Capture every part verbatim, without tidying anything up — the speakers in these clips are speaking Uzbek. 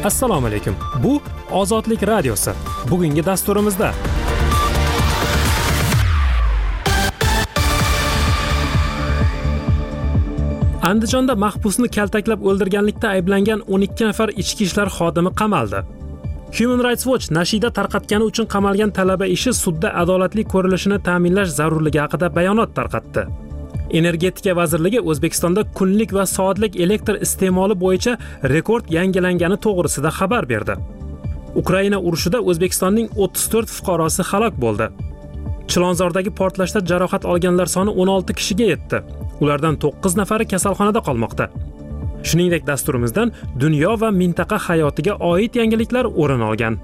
Assalomu alaykum. Bu Ozodlik radiosi. Bugungi dasturimizda Andijonda mahbusni kaltaklab o'ldirganlikda ayblangan o'n ikki nafar ichki ishlar xodimi qamaldi. Human Rights Watch nashida tarqatgani uchun qamalgan talaba ishi sudda adolatli ko'rilishini ta'minlash zarurligi haqida bayonot tarqatdi. Energetika vazirligi O'zbekistonda kunlik va soatlik elektr iste'moli bo'yicha rekord yangilangani to'g'risida xabar berdi. Ukraina urushida O'zbekistonning o'ttiz to'rt fuqarosi halok bo'ldi. Chilonzordagi portlashda jarohat olganlar soni o'n olti kishiga yetdi. Ulardan to'qqiz nafari kasalxonada qolmoqda. Shuningdek, dasturimizdan dunyo va mintaqa hayotiga oid yangiliklar o'rin olgan.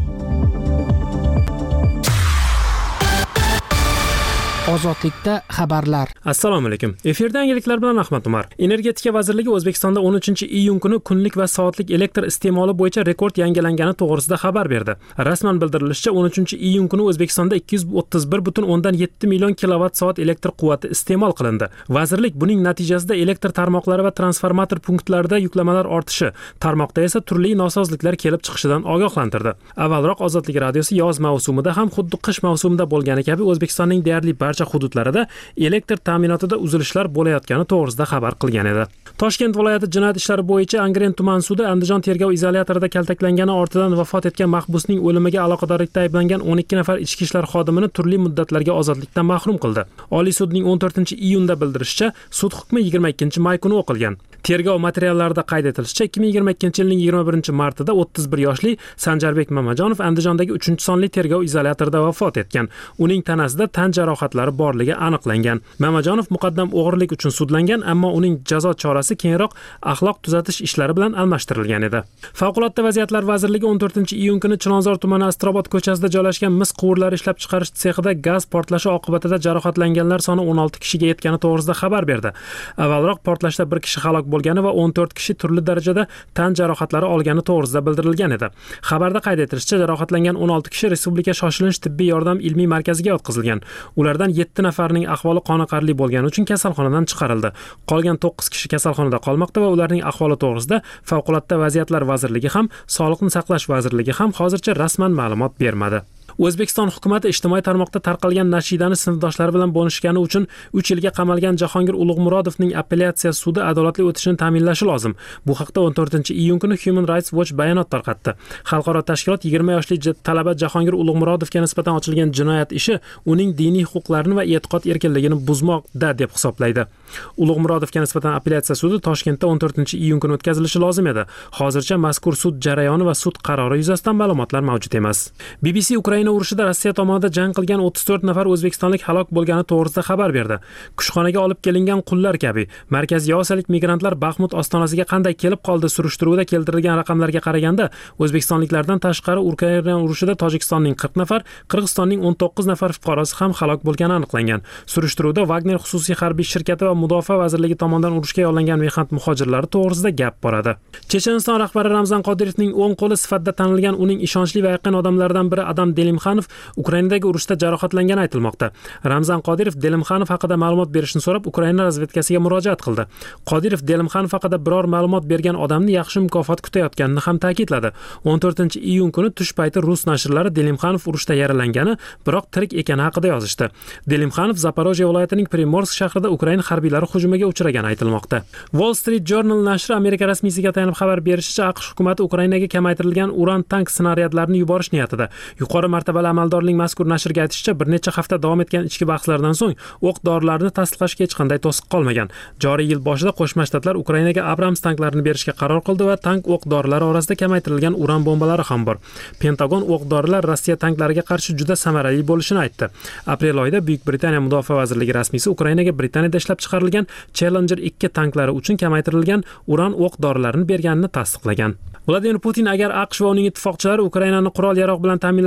Ozodlikda xabarlar. Assalomu alaykum. Efirda yangiliklar bilan Ahmad Umar. Energetika vazirligi O'zbekistonda o'n uchinchi iyun kuni kunlik va soatlik elektr iste'moli bo'yicha rekord yangilangani to'g'risida xabar berdi. Rasman bildirilishicha, o'n uchinchi iyun kuni O'zbekistonda ikki yuz o'ttiz bir butun o'ndan yetti million kilovatt soat elektr quvvati iste'mol qilindi. Vazirlik buning natijasida elektr tarmoqlari va transformator punktlarida yuklamalar ortishi, tarmoqda esa turli nosozliklar kelib chiqishidan ogohlantirdi. Avvalroq Ozodlik radiosi yoz mavsumida ham xuddi qish mavsumida bo'lgani kabi O'zbekistonning deyarli barcha hududlarida elektr ta'minotida uzilishlar bo'layotgani to'g'risida xabar qilgan edi. Toshkent viloyati jinoyat ishlari bo'yicha Angren tuman sudi Andijon tergov izolyatorida kaltaklangani ortidan vafot etgan mahbusning o'limiga aloqadorlikda ayblangan o'n ikki nafar ichki ishlar xodimini turli muddatlarga ozodlikdan mahrum qildi. Oliy sudning o'n to'rtinchi iyunda bildirishicha, sud hukmi yigirma ikkinchi may kuni o'qilgan. Tergov materiallarida qayd etilishicha, ikki ming yigirma ikkinchi yilning yigirma birinchi martida o'ttiz bir yoshli Sanjarbek Mamajonov Andijondagi uchinchi sonli tergov izolyatorida vafot etgan. Uning tanasida tan jarohatlari borligi aniqlangan. Mamajonov muqaddam o'g'irlik uchun sudlangan, ammo uning jazo chorasi keyinroq axloq tuzatish ishlari bilan almashtirilgan edi. Favqulodda vaziyatlar vazirligi o'n to'rtinchi iyun kuni Chilonzor tumani Astrobod ko'chasida joylashgan mis quvurlari ishlab chiqarish sexida gaz portlashi oqibatida jarohatlanganlar soni o'n olti kishiga yetgani to'g'risida xabar berdi. Avvalroq portlashda bir kishi halok bo'lgani va o'n to'rt kishi turli darajada tan jarohatlari olgani to'g'risida bildirilgan edi. Xabarda qayd etilishicha, jarohatlangan o'n olti kishi Respublika shoshilinch tibbiy yordam ilmiy markaziga yotqizilgan. Ulardan yetti nafarining ahvoli qoniqarli bo'lgani uchun kasalxonadan chiqarildi. Qolgan to'qqiz kishi kasalxonada qolmoqda va ularning ahvoli to'g'risida Favqulodda vaziyatlar vazirligi ham, Sog'liqni saqlash vazirligi ham hozircha rasman ma'lumot bermadi. O'zbekiston hukumatı ijtimoiy tarmoqda tarqalgan nashidani sinfdoshlari bilan bo'lishgani uchun uch yilga qamalgan Jahongir Ulug'murodovning apellyatsiya sudi adolatli o'tishini ta'minlashi lozim. Bu haqda o'n to'rtinchi iyun kuni Human Rights Watch bayonot tarqatdi. Xalqaro tashkilot yigirma yoshli talaba Jahongir Ulug'murodovga nisbatan ochilgan jinoyat ishi uning diniy huquqlarini va e'tiqod erkinligini buzmoqda deb hisoblaydi. Ulug'murodovga nisbatan apellyatsiya sudi Toshkentda o'n to'rtinchi iyun kuni o'tkazilishi lozim edi. Hozircha mazkur sud jarayoni va sud qarori yuzasidan ma'lumotlar mavjud emas. B B C Ukraina urushida Rossiya tomonidan jang qilgan o'ttiz to'rt nafar o'zbekistonlik halok bo'lgani to'g'risida xabar berdi. Kushxonaga olib kelingan qullar kabi Markaziy Osiyolik migrantlar Baxmut ostonasiga qanday kelib qoldi surishtiruvda keltirilgan raqamlarga qaraganda, o'zbekistonliklardan tashqari Ukraina urushida Tojikistonning qirq nafar, Qirg'izistonning o'n to'qqiz nafar fuqarosi ham halok bo'lgani aniqlangan. Surishtiruvda Wagner xususiy harbiy shirkati va Mudofaa vazirligi tomonidan urushga yollangan mehnat muhojirlari to'g'risida gap boradi. Checheniston rahbari Ramzan Qodirovning o'ng qo'li sifatida tanilgan uning ishonchli va yaqin odamlaridan biri Adam Delimxanov Ukrainadagi urushda jarohatlangani aytilmoqda. Ramzan Qodirov Delimxanov haqida ma'lumot berishni so'rab Ukraina razvedkasiga murojaat qildi. Qodirov Delimxanov haqida biror ma'lumot bergan odamni yaxshi mukofot kutayotganini ham ta'kidladi. o'n to'rtinchi iyun kuni tush payti rus nashrlari Delimxanov urushda yaralangani, biroq tirik ekani haqida yozishdi. Delimxanov Zaporojye viloyatining Primorsk shahrida Ukraina harbiylari hujumiga uchragani aytilmoqda. Wall Street Journal nashri Amerika rasmiysiga tayanib xabar berishicha, AQSh hukumatı Ukrainaga kamaytirilgan uran tank snaryadlarini yuborish niyatida. Yuqori martabali amaldorning mazkur nashrga aytishicha, bir necha hafta davom etgan ichki bahslardan so'ng o'q-dorilarni tasdiqlashga hech qanday to'siq qolmagan. Joriy yil boshida Qo'shma Shtatlar Ukrainaga Abrams tanklarini berishga qaror qildi va tank o'q-dorilari orasida kamaytirilgan uran bombalari ham bor. Pentagon o'q-dorilar Rossiya tanklariga qarshi juda samarali bo'lishini aytdi. Aprel oyida Buyuk Britaniya Mudofaa vazirligi rasmiysi Ukrainaga Britaniyada ishlab chiqarilgan Challenger ikki tanklari uchun kamaytirilgan uran o'q-dorilarini berganini tasdiqlagan. Vladimir Putin agar AQSh va uning ittifoqchilari Ukrainani qurol-yarog' bilan ta'minlashni to'xtatib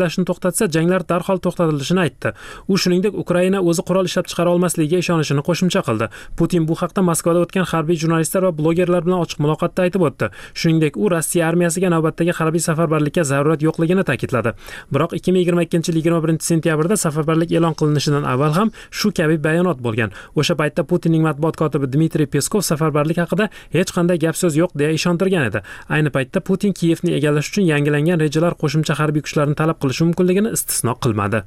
to'xtatsa, janglar darhol to'xtatilishini aytdi. U shuningdek, Ukraina o'zi qurol ishlab chiqara olmasligiga ishonishini qo'shimcha qildi. Putin bu haqda Moskvada o'tgan harbiy jurnalistlar va blogerlar bilan ochiq muloqotda aytib o'tdi. Shuningdek, u Rossiya armiyasiga navbatdagi harbiy safarbarlikka zarurat yo'qligini ta'kidladi. Biroq ikki ming yigirma ikkinchi yil yigirma birinchi sentyabrda safarbarlik e'lon qilinishidan avval ham shu kabi bayonot bo'lgan. O'sha paytda Putinning matbuot kotibi Dmitriy Peskov safarbarlik haqida hech qanday gap so'z yo'q deya ishontirgan edi. Ayni paytda Putin Kiyevni egallash uchun yangilangan rejalar qo'shimcha harbiy kuchlarni talab qilishi mumkinligini istisno qilmadi.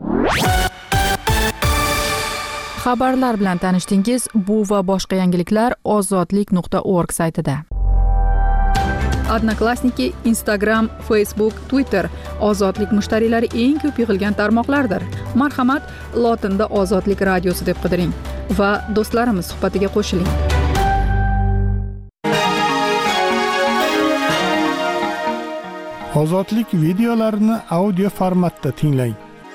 Xabarlar bilan tanishdingiz. Bu va boshqa yangiliklar ozodlik nuqta org saytida. Odnoklassniki, Instagram, Facebook, Twitter ozodlik mushtariylari eng ko'p yig'ilgan tarmoqlardir. Marhamat, lotinda Ozodlik radiosi deb qidiring va do'stlarimiz suhbatiga qo'shiling. Ozodlik videolarini audio formatda tinglang.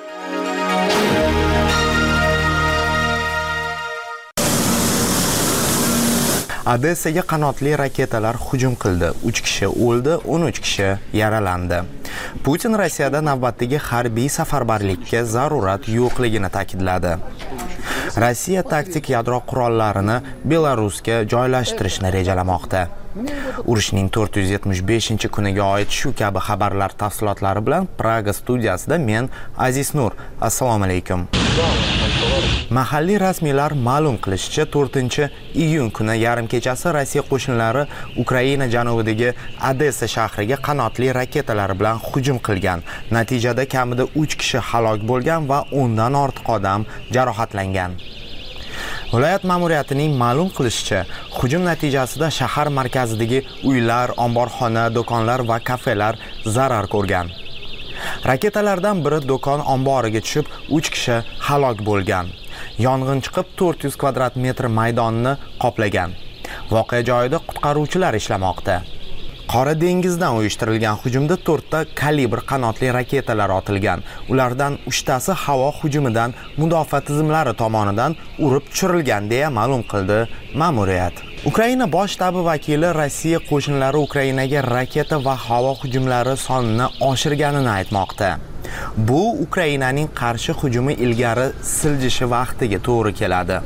Odessaga qanotli raketalar hujum qildi. uch kishi o'ldi, o'n uch kishi yaralandi. Putin Rossiyada navbatdagi harbiy safarbarlikka zarurat yo'qligini ta'kidladi. Rossiya taktik yadro qurollarini Belarusga joylashtirishni rejalamoqda. Urushning to'rt yuz yetmish beshinchi kuniga oid shu kabi xabarlar tafsilotlari bilan Praga studiyasida men Aziz Nur. Assalomu alaykum. Mahalliy rasmiylar ma'lum qilishicha, to'rtinchi iyun kuni yarim kechasi Rossiya qo'shinlari Ukraina janubidagi Odessa shahriga qanotli raketalar bilan hujum qilgan. Natijada kamida uch kishi halok bo'lgan va o'ndan ortiq odam jarohatlangan. Viloyat ma'muriyatining ma'lum qilishicha, hujum natijasida shahar markazidagi uylar, omborxona, do'konlar va kafelar zarar ko'rgan. Raketalardan biri do'kon omboriga tushib, uch kishi halok bo'lgan. Yong'in chiqib to'rt yuz kvadrat metr maydonni qoplagan. Voqea joyida qutqaruvchilar ishlamoqda. Qora dengizdan uyushtirilgan hujumda to'rtta kalibr qanotli raketalar otilgan. Ulardan uchtasi havo hujumidan mudofaa tizimlari tomonidan urib tushirilgan deya ma'lum qildi ma'muriyat. Ukraina bosh shtabi vakili Rossiya qo'shinlari Ukrainaga raketa va havo hujumlari sonini oshirganini aytmoqda. Bu Ukrainaning qarshi hujumi ilgari siljishi vaqtiga to'g'ri keladi.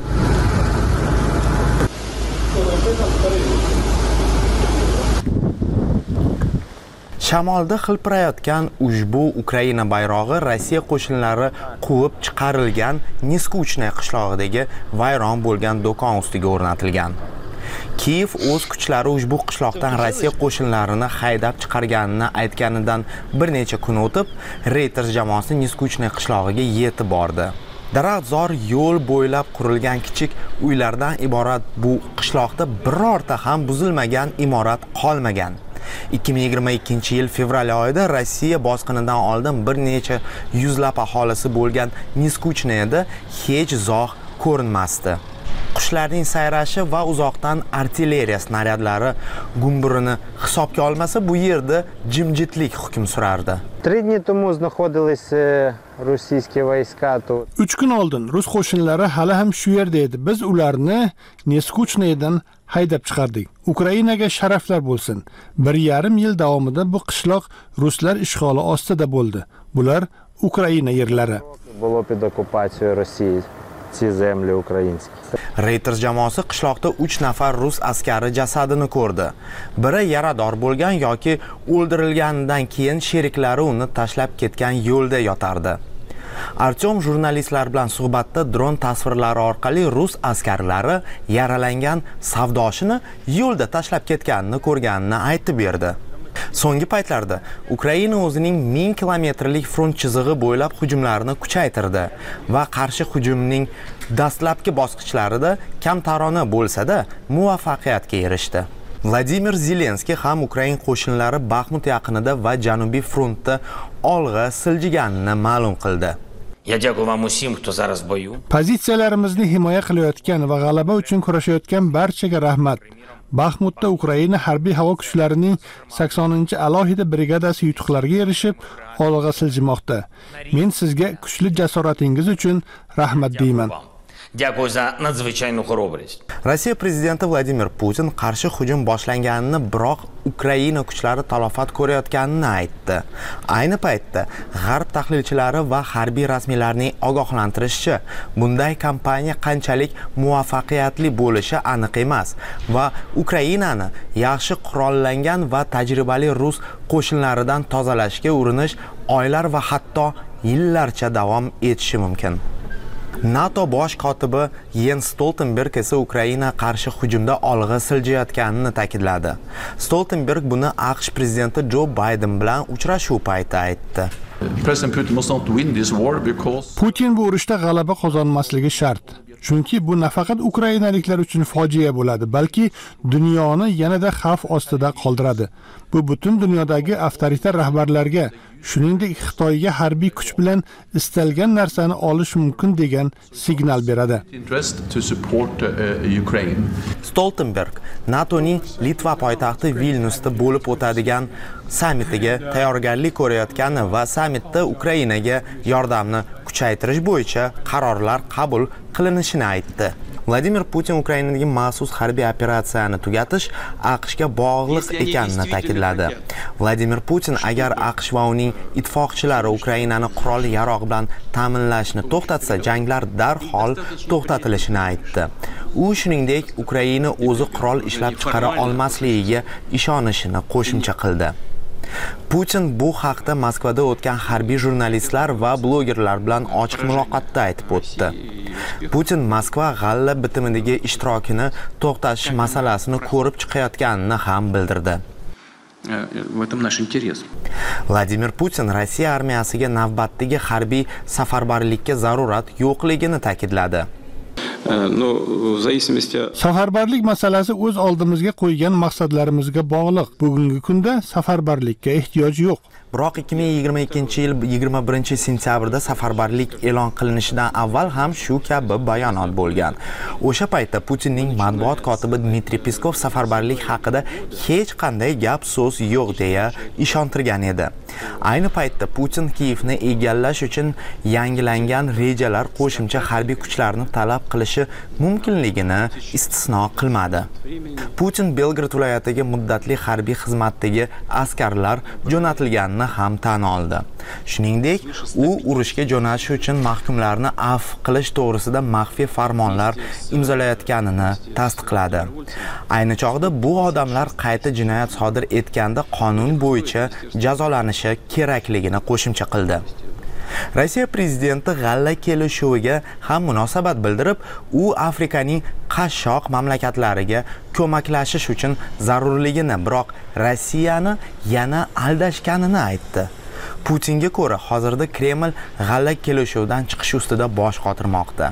Shamolda xilpirayotgan ushbu Ukraina bayrog'i Rossiya qo'shinlari quvib chiqarilgan Neskuchnoye qishlog'idagi vayron bo'lgan do'kon ustiga o'rnatilgan. Kiyev o'z kuchlari ushbu qishloqdan Rossiya qo'shinlarini haydab chiqarganini aytganidan bir necha kun o'tib, Reuters jamoasi Neskuchnoye qishlog'iga yetib bordi. Daraxtzor yo'l bo'ylab qurilgan kichik uylardan iborat bu qishloqda birorta ham buzilmagan imorat qolmagan. ikki ming yigirma ikkinchi yil fevral oyida Rossiya bosqinidan oldin bir necha yuzlab aholisi bo'lgan Neskuchnoyeda hech zog' ko'rinmasdi. Qushlarning sayrashi va uzoqdan artilleriya snaryadlari gumburini hisobga olmasa, bu yerda jimjitlik hukm surardi. Три дні тому знаходились російські війська тут. uch kun oldin rus qo'shinlari hali ham shu yerda edi. Biz ularni Neskuchnoyedan haydab chiqardik. Ukrainaga sharaflar bo'lsin. bir yarim yil davomida bu qishloq ruslar ishg'oli ostida bo'ldi. Bular Ukraina yerlari. Було під окупацією Росії ці землі українські. Reuters jamoasi qishloqda uch nafar rus askari jasadini ko'rdi. Biri yarador bo'lgan yoki o'ldirilganidan keyin sheriklari uni tashlab ketgan yo'lda yotardi. Artyom jurnalistlar bilan suhbatda dron tasvirlari orqali rus askarlari yaralangan savdoshini yo'lda tashlab ketganini ko'rganini aytib berdi. So'nggi paytlarda Ukraina o'zining ming kilometrlik front chizig'i bo'ylab hujumlarini kuchaytirdi va qarshi hujumning dastlabki bosqichlarida kamtarona bo'lsa-da muvaffaqiyatga erishdi. Vladimir Zelenskiy ham Ukraina qo'shinlari Baxmut yaqinida va Janubiy frontda olg'a siljiganini ma'lum qildi. Pozitsiyalarimizni himoya qilayotgan va g'alaba uchun kurashayotgan barchaga rahmat. Baxmutda Ukraina harbiy havo kuchlarining saksoninchi alohida brigadasi yutuqlarga erishib, olg'a siljimoqda. Men sizga kuchli jasoratingiz uchun rahmat deyman. Дякую за надзвичайну хоробрість. Rossiya prezidenti Vladimir Putin qarshi hujum boshlanganini, biroq Ukraina kuchlari talafot ko'rayotganini aytdi. Ayni paytda G'arb tahlilchilari va harbiy rasmiylarning ogohlantirishicha, bunday kampaniya qanchalik muvaffaqiyatli bo'lishi aniq emas va Ukrainani yaxshi qurollangan va tajribali rus qo'shinlaridan tozalashga urinish oylar va hatto yillarcha davom etishi mumkin. NATO bosh kotibi Jens Stoltenberg esa Ukraina qarshi hujumda olg'a siljayotganini ta'kidladi. Stoltenberg buni AQSh prezidenti Joe Biden bilan uchrashuv payti aytdi. Putin bu urushda g'alaba qozonmasligi shart. Chunki bu nafaqat ukrainaliklar uchun fojia bo'ladi, balki dunyoni yanada xavf ostida qoldiradi. Bu butun dunyodagi avtoritar rahbarlarga, shuningdek Xitoyga harbiy kuch bilan istalgan narsani olish mumkin degan signal beradi. Stoltenberg NATOning Litva poytaxti Vilnyusda bo'lib o'tadigan sammitiga tayyorgarlik ko'rayotgani va sammitda Ukrainaga yordamni kuchaytirish bo'yicha qarorlar qabul qilinishini aytdi. Vladimir Putin Ukrainadagi maxsus harbiy operatsiyani tugatish AQShga bog'liq ekanini ta'kidladi. Vladimir Putin agar AQSh va uning ittifoqchilari Ukrainani qurol-yarog' bilan ta'minlashni to'xtatsa, janglar darhol to'xtatilishini aytdi. U shuningdek Ukraina o'zi qurol ishlab chiqara olmasligiga ishonishini qo'shimcha qildi. Putin bu haqda Moskvada o'tgan harbiy jurnalistlar va blogerlar bilan ochiq muloqotda aytib o'tdi. Putin Moskva g'alla bitimidagi ishtirokini to'xtatish masalasini ko'rib chiqayotganini ham bildirdi. Vladimir Putin Rossiya armiyasiga navbatdagi harbiy safarbarlikka zarurat yo'qligini ta'kidladi. Safarbarlik masalasi o'z oldimizga qo'ygan maqsadlarimizga bog'liq. Bugungi kunda safarbarlikka ehtiyoj yo'q. Biroq ikki ming yigirma ikkinchi yil yigirma birinchi sentyabrda safarbarlik e'lon qilinishidan avval ham shu kabi bayonot bo'lgan. O'sha paytda Putinning matbuot kotibi Dmitriy Peskov safarbarlik haqida hech qanday gap so'z yo'q deya ishontirgan edi. Ayni paytda Putin Kiyevni egallash uchun yangilangan rejalar qo'shimcha harbiy kuchlarni talab qilishi mumkinligini istisno qilmadi. Putin Belgrad viloyatiga muddatli harbiy xizmatdagi askarlar jo'natilganini ham tan oldi. Shuningdek, u urushga jo'natish uchun mahkumlarni afv qilish to'g'risida maxfiy farmonlar imzolayotganini tasdiqladi. Ayni chog'da bu odamlar qayta jinoyat sodir etganda qonun bo'yicha jazolanishi kerakligini qo'shimcha qildi. Rossiya prezidenti g'alla kelishuviga ham munosabat bildirib, u Afrikaning qashshoq mamlakatlariga ko'maklashish uchun zarurligini, biroq Rossiyani yana aldashganini aytdi. Putinga ko'ra, hozirda Kreml g'alla kelishuvidan chiqish ustida bosh qotirmoqda.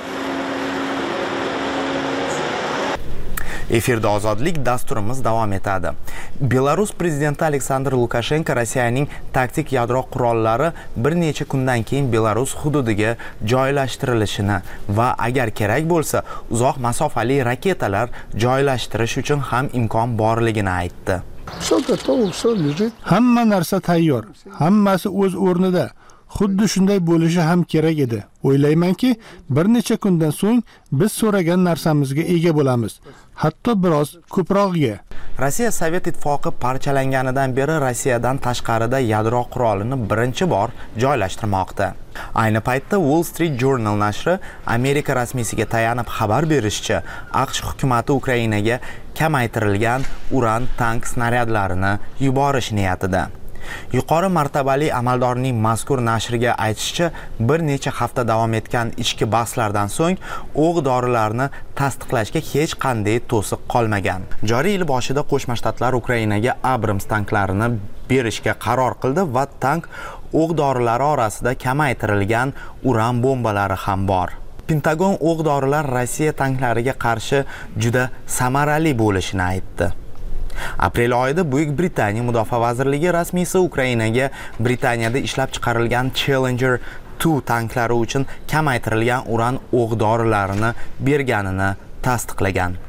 Efirda ozodlik dasturimiz davom etadi. Belarus prezidenti Aleksandr Lukashenko Rossiyaning taktik yadro qurollari bir necha kundan keyin Belarus hududiga joylashtirilishini va agar kerak bo'lsa, uzoq masofali raketalar joylashtirish uchun ham imkon borligini aytdi. Hamma narsa tayyor, hammasi o'z o'rnida. Xuddi shunday bo'lishi ham kerak edi. O'ylaymanki, bir necha kundan so'ng biz so'ragan narsamizga ega bo'lamiz. Hatto biroz ko'prog'iga. Rossiya Sovet ittifoqi parchalanganidan beri Rossiyadan tashqarida yadro qurolini birinchi bor joylashtirmoqda. Ayni paytda Wall Street Journal nashri Amerika rasmiysiga tayanib xabar berishicha, AQSh hukumatı Ukrainaga kamaytirilgan uran tank snaryadlarini yuborish niyatida. Yuqori martabali amaldorning mazkur nashriga aytishicha, bir necha hafta davom etgan ichki bahslardan so'ng o'q-dorilarni tasdiqlashga hech qanday to'siq qolmagan. Joriy yil boshida Qo'shma Shtatlar Ukrainaga Abrams tanklarini berishga qaror qildi va tank o'q-dorilari orasida kamaytirilgan uran bombalari ham bor. Pentagon o'q-dorilar Rossiya tanklariga qarshi juda samarali bo'lishini aytdi. Aprel oyida Buyuk Britaniya Mudofaa vazirligi rasmiysi Ukrainaga Britaniyada ishlab chiqarilgan Challenger ikki tanklari uchun kamaytirilgan uran o'q-dorilarini berganini tasdiqlagan.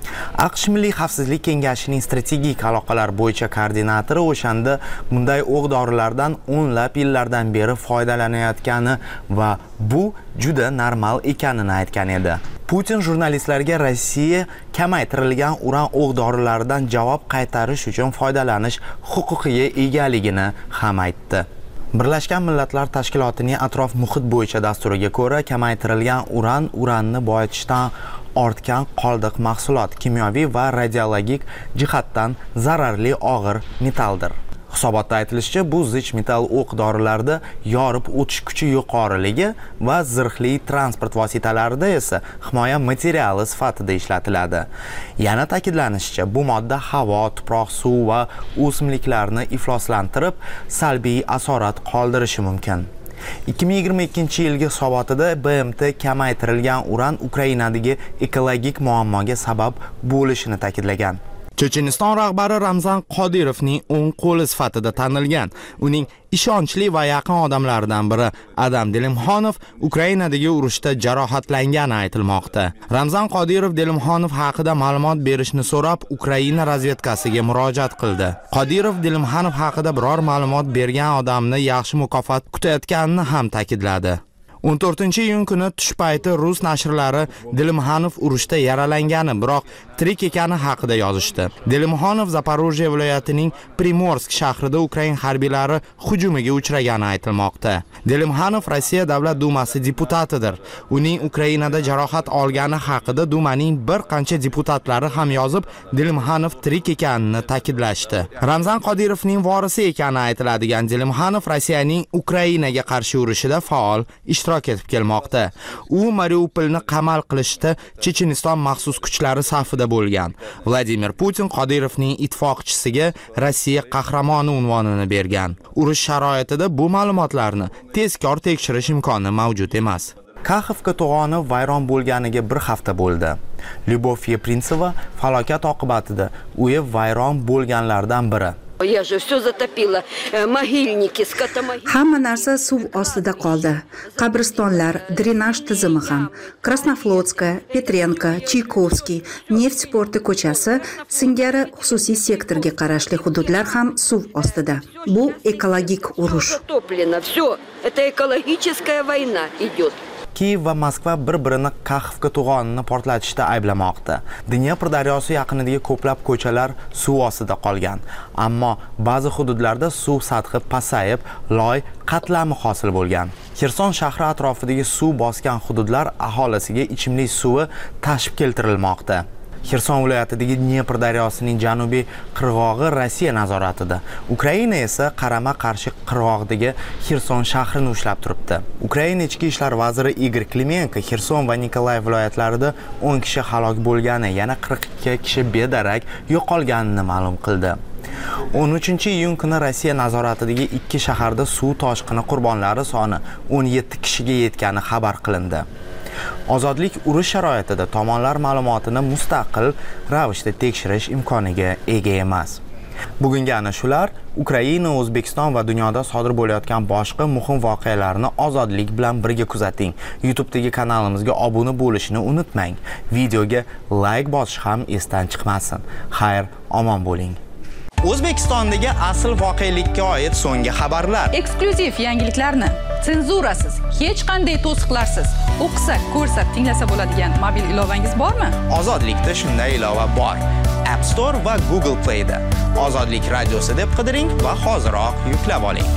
AQSh Milliy xavfsizlik kengashining strategik aloqalar bo'yicha koordinatori o'shanda bunday o'q-dorilardan o'nlab yillardan beri foydalanayotgani va bu juda normal ekanini aytgan edi. Putin jurnalistlarga Rossiya kamaytirilgan uran o'q-dorilaridan javob qaytarish uchun foydalanish huquqiga egaligini ham aytdi. Birlashgan Millatlar Tashkilotining atrof muhit bo'yicha dasturiga ko'ra, kamaytirilgan uran uranni boyitishdan ortgan qoldiq mahsulot, kimyoviy va radiologik jihatdan zararli og'ir metalldir. Hisobotda aytilishicha, bu zich metall o'q-dorilarda yorib o'tish kuchi yuqoriligi va zirhli transport vositalarida esa himoya materiali sifatida ishlatiladi. Yana ta'kidlanishicha, bu modda havo, tuproq, suv va o'simliklarni ifloslantirib, salbiy asorat qoldirishi mumkin. ikki ming yigirma ikkinchi yilgi hisobotida B M T kamaytirilgan uran Ukrainadagi ekologik muammoga sabab bo'lishini ta'kidlagan. Checheniston rahbari Ramzan Qodirovning o'ng qo'li sifatida tanilgan. Uning ishonchli va yaqin odamlaridan biri Adam Delimxonov Ukrainadagi urushda jarohatlangani aytilmoqda. Ramzan Qodirov Delimxonov haqida ma'lumot berishni so'rab, Ukraina razvedkasiga murojaat qildi. Qodirov Delimxonov haqida biror ma'lumot bergan odamni yaxshi mukofot kutayotganini ham ta'kidladi. o'n to'rtinchi iyun kuni tush payti rus nashrlari Delimxonov urushda yaralangani, biroq tirik ekani haqida yozishdi. Delimxonov Zaporojye viloyatining Primorsk shahrida Ukraina harbiylari hujumiga uchragani aytilmoqda. Delimxonov Rossiya Davlat dumasi deputatidir. Uning Ukrainada jarohat olgani haqida dumaning bir qancha deputatlari ham yozib, Delimxonov tirik ekanini ta'kidlashdi. Ramzan Qodirovning vorisi ekani aytiladigan Delimxonov Rossiyaning Ukrainaga qarshi urushida faol ishtirok etib kelmoqda. U Mariupolni qamal qilishda Checheniston maxsus kuchlari safida bo'lgan. Vladimir Putin Qodirovning ittifoqchisiga Rossiya qahramoni unvonini bergan. Urush sharoitida bu ma'lumotlarni tezkor tekshirish imkoni mavjud emas. Kaxovka to'g'oni vayron bo'lganiga bir hafta bo'ldi. Lyubov Yeprintseva falokat oqibatida uyi vayron bo'lganlardan biri. Я же все затопила, могильники, скотомогильники. Hamma narsa suv ostida qoldi. Qabristonlar, drenaj tizimi ham. Krasnoflotska, Petrenka, Chaykovskiy, Neft porti ko'chasi singari xususiy sektorga qarashli hududlar ham suv ostida. Bu ekologik urush. Затоплено все. Это экологическая война идет. Kiyev va Moskva bir-birini Kaxovka to'g'onini portlatishda ayblamoqda. Dnepr daryosi yaqinidagi ko'plab ko'chalar suv ostida qolgan, ammo ba'zi hududlarda suv sathi pasayib, loy qatlami hosil bo'lgan. Xerson shahri atrofidagi suv bosgan hududlar aholisiga ichimlik suvi tashib keltirilmoqda. Xerson viloyatidagi Dnepr daryosining janubiy qirg'og'i Rossiya nazoratida. Ukraina esa qarama-qarshi qirg'og'idagi Xerson shahrini ushlab turibdi. Ukraina ichki ishlar vaziri Igor Klimenko Xerson va Nikolayev viloyatlarida o'n kishi halok bo'lgani, yana qirq ikki kishi bedarak yo'qolganini ma'lum qildi. o'n uchinchi iyun kuni Rossiya nazoratidagi ikki shaharda suv toshqini qurbonlari soni o'n yetti kishiga yetgani xabar qilindi. Ozodlik urush sharoitida tomonlar ma'lumotini mustaqil ravishda tekshirish imkoniga ega emas. Bugungi ana shular Ukraina, O'zbekiston va dunyoda sodir bo'layotgan boshqa muhim voqealarni ozodlik bilan birga kuzating. YouTube'dagi kanalimizga obuna bo'lishni unutmang. Videoga like bosish ham esdan chiqmasin. Xayr, omon bo'ling. O'zbekistondagi asl voqelikka oid so'nggi xabarlar. Eksklyuziv yangiliklarni senzurasiz, hech qanday to'siqlarsiz o'qisa, ko'rsa, tinglasa bo'ladigan mobil ilovangiz bormi? Ozodlikda shunday ilova bor. App Store va Google Play'da Ozodlik radiosi deb qidiring va hoziroq yuklab oling.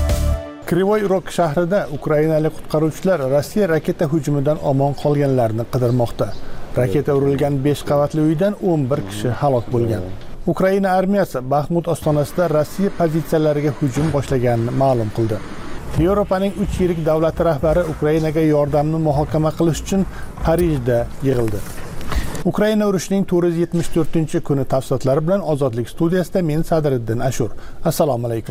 Krivoy Rog shahrida ukrainalik qutqaruvchilar Rossiya raketa hujumidan omon qolganlarni qidirmoqda. Raketa urilgan besh qavatli uydan o'n bir kishi halok bo'lgan. Ukraina armiyasi Baxmut ostonasida Rossiya pozitsiyalariga hujum boshlaganini ma'lum qildi. Yevropaning uch yirik davlati rahbari Ukrainaga yordamni muhokama qilish uchun Parijda yig'ildi. Ukraina urushining to'rt yuz yetmish to'rtinchi kuni tafsilotlari bilan Ozodlik studiyasida men Sadriddin Ashur. Assalomu alaykum.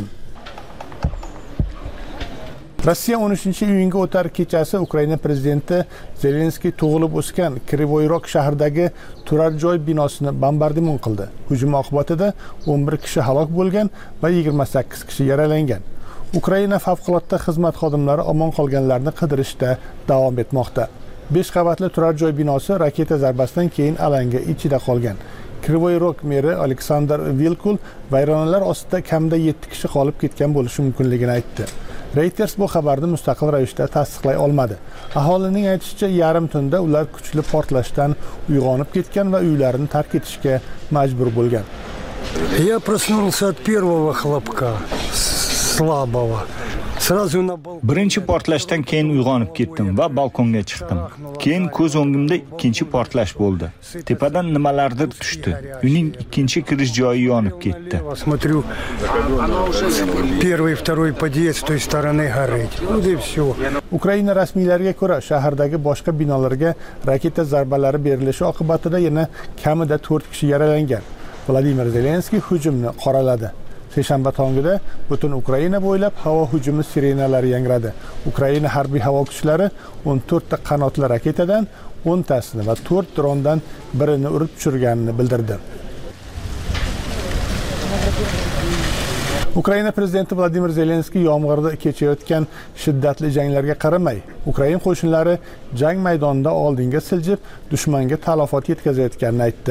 Rossiya o'n uchinchi iyunga o'tar kechasi Ukraina prezidenti Zelenskiy tug'ilib o'sgan Krivoy Rog shahridagi turar joy binosini bombardimon qildi. Hujum oqibatida o'n bir kishi halok bo'lgan va yigirma sakkiz kishi yaralangan. Ukraina favqulodda xizmat xodimlari omon qolganlarni qidirishda davom etmoqda. besh qavatli turar joy binosi raketa zarbasidan keyin alanga ichida qolgan. Krivoy Rog meri Aleksandr Vilkul vayronalar ostida kamida yetti kishi qolib ketgan bo'lishi mumkinligini aytdi. Reuters bu xabarni mustaqil ravishda tasdiqlay olmadi. Aholining aytishicha, yarim tunda ular kuchli portlashdan uyg'onib ketgan va uylarini tark etishga majbur bo'lgan. Я проснулся от первого хлопка, слабого. Birinchi portlashdan keyin uyg'onib ketdim va balkonga chiqdim. Keyin ko'z o'ngimda ikkinchi portlash bo'ldi. Tepadan nimalardir tushdi. Uning ikkinchi kirish joyi yonib ketdi. Смотрю, первый, второй подъезд с той стороны горит. Вот и всё. Ukraina rasmiylariga ko'ra, shahardagi boshqa binolarga raketa zarbalari berilishi oqibatida yana kamida to'rt kishi yaralangan. Vladimir Zelenskiy hujumni qoraladi. Seshanba tongida butun Ukraina bo'ylab havo hujumi sirenalari yangradi. Ukraina harbiy havo kuchlari o'n to'rtta qanotli raketadan o'ntasini va to'rt drondan birini urib tushirganini bildirdi. Ukraina prezidenti Vladimir Zelenskiy yomg'irda kechayotgan shiddatli janglarga qaramay, Ukraina qo'shinlari jang maydonida oldinga siljib, dushmanga talafot yetkazayotganini aytdi.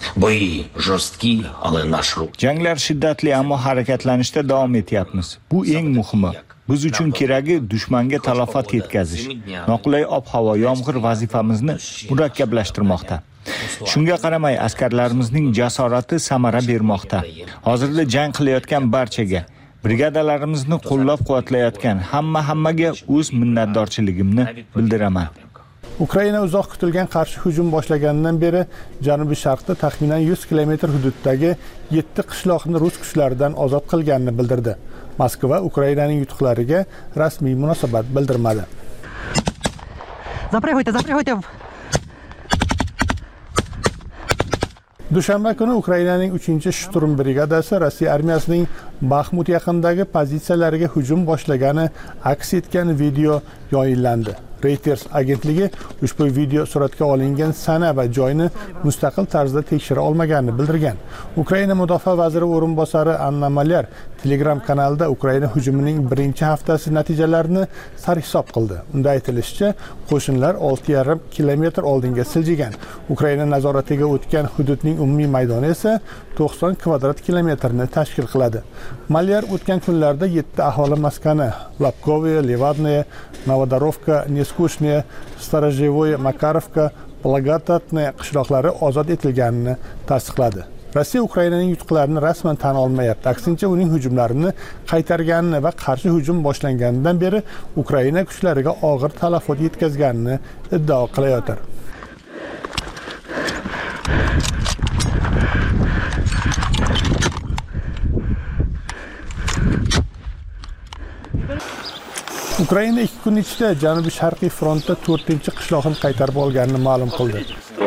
Janglar shiddatli, ammo harakatlanishda davom etyapmiz. Bu eng muhimi. Biz uchun keragi dushmanga talafot yetkazish. Noqulay ob-havo, yomg'ir vazifamizni murakkablashtirmoqda. Shunga qaramay, askarlarimizning jasorati samara bermoqda. Hozirda jang qilayotgan barchaga, brigadalarimizni qo'llab-quvvatlayotgan hamma hammaga o'z minnatdorchiligimni bildiraman. Ukraina uzoq kutilgan qarshi hujum boshlaganidan beri janubiy sharqda taxminan yuz kilometr hududdagi yetti qishloqni rus kuchlaridan ozod qilganini bildirdi. Moskva Ukrainaning yutuqlariga rasmiy munosabat bildirmadi. Запрягайте, запрягайте. Dushanba kuni Ukrainaning uchinchi shturm brigadasi Rossiya armiyasining Baxmut yaqinidagi pozitsiyalariga hujum boshlagani aks etgan video yoyinlandi. Reuters agentligi ushbu video suratga olingan sana va joyni mustaqil tarzda tekshira olmaganini bildirgan. Ukraina mudofaa vaziri o'rinbosari Anna Malyar Telegram kanalida Ukraina hujumining birinchi haftasi natijalarini sarhisob qildi. Unda aytilishicha, qo'shinlar olti yarim kilometr oldinga siljigan. Ukraina nazoratiga o'tgan hududning umumiy maydoni esa to'qson kvadrat kilometrni tashkil qiladi. Malyar o'tgan kunlarda yetti aholi maskani Lapkovye, Levadnoye, Novodorovka, Neskushne, Starozhevoye, Makarovka, Blagotatne qishloqlari ozod etilganini tasdiqladi. Rossiya Ukrainaning yutuqlarini rasman tan olmayapti. Aksincha, uning hujumlarini qaytarganini va qarshi hujum boshlanganidan beri Ukraina kuchlariga og'ir talafot yetkazganini iddao qilayotir. Ukraina ikki kun ichida janubiy sharqiy frontda to'rtinchi qishloqni qaytarib olganini ma'lum qildi.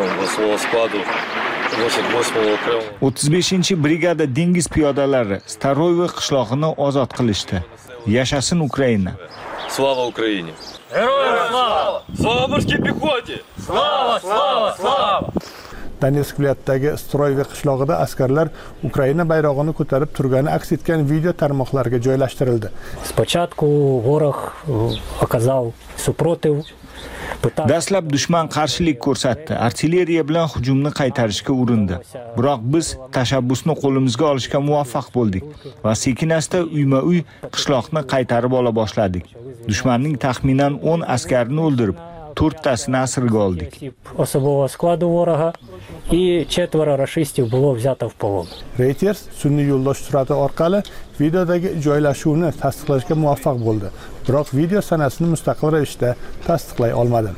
o'ttiz beshinchi brigada dengiz piyodalari Staroyvoy qishlog'ini ozod qilishdi. Yashasin Ukraina! Slava Ukraine! Heroyam slava! Slava morской пехоте! Slava, slava, slava! Donetsk viloyatidagi Stroyvoy qishlog'ida askarlar Ukraina bayrog'ini ko'tarib turgani aks etgan video tarmoqlarga joylashtirildi. Спочатку ворог оказал супротив. Dastlab dushman qarshilik ko'rsatdi, artilleriya bilan hujumni qaytarishga urindi. Biroq biz tashabbusni qo'limizga olishga muvaffaq bo'ldik va sekin-asta uyma-uy qishloqni qaytarib ola boshladik. Dushmanning taxminan o'n askarini o'ldirib, to'rttasini asirga oldik. Особового складу ворога и четверо рашистов было взято в полон. Reuters sun'iy yo'ldosh surati orqali videodagi joylashuvni tasdiqlashga muvaffaq bo'ldi. Biroq video sanasini mustaqil ravishda tasdiqlay olmadi.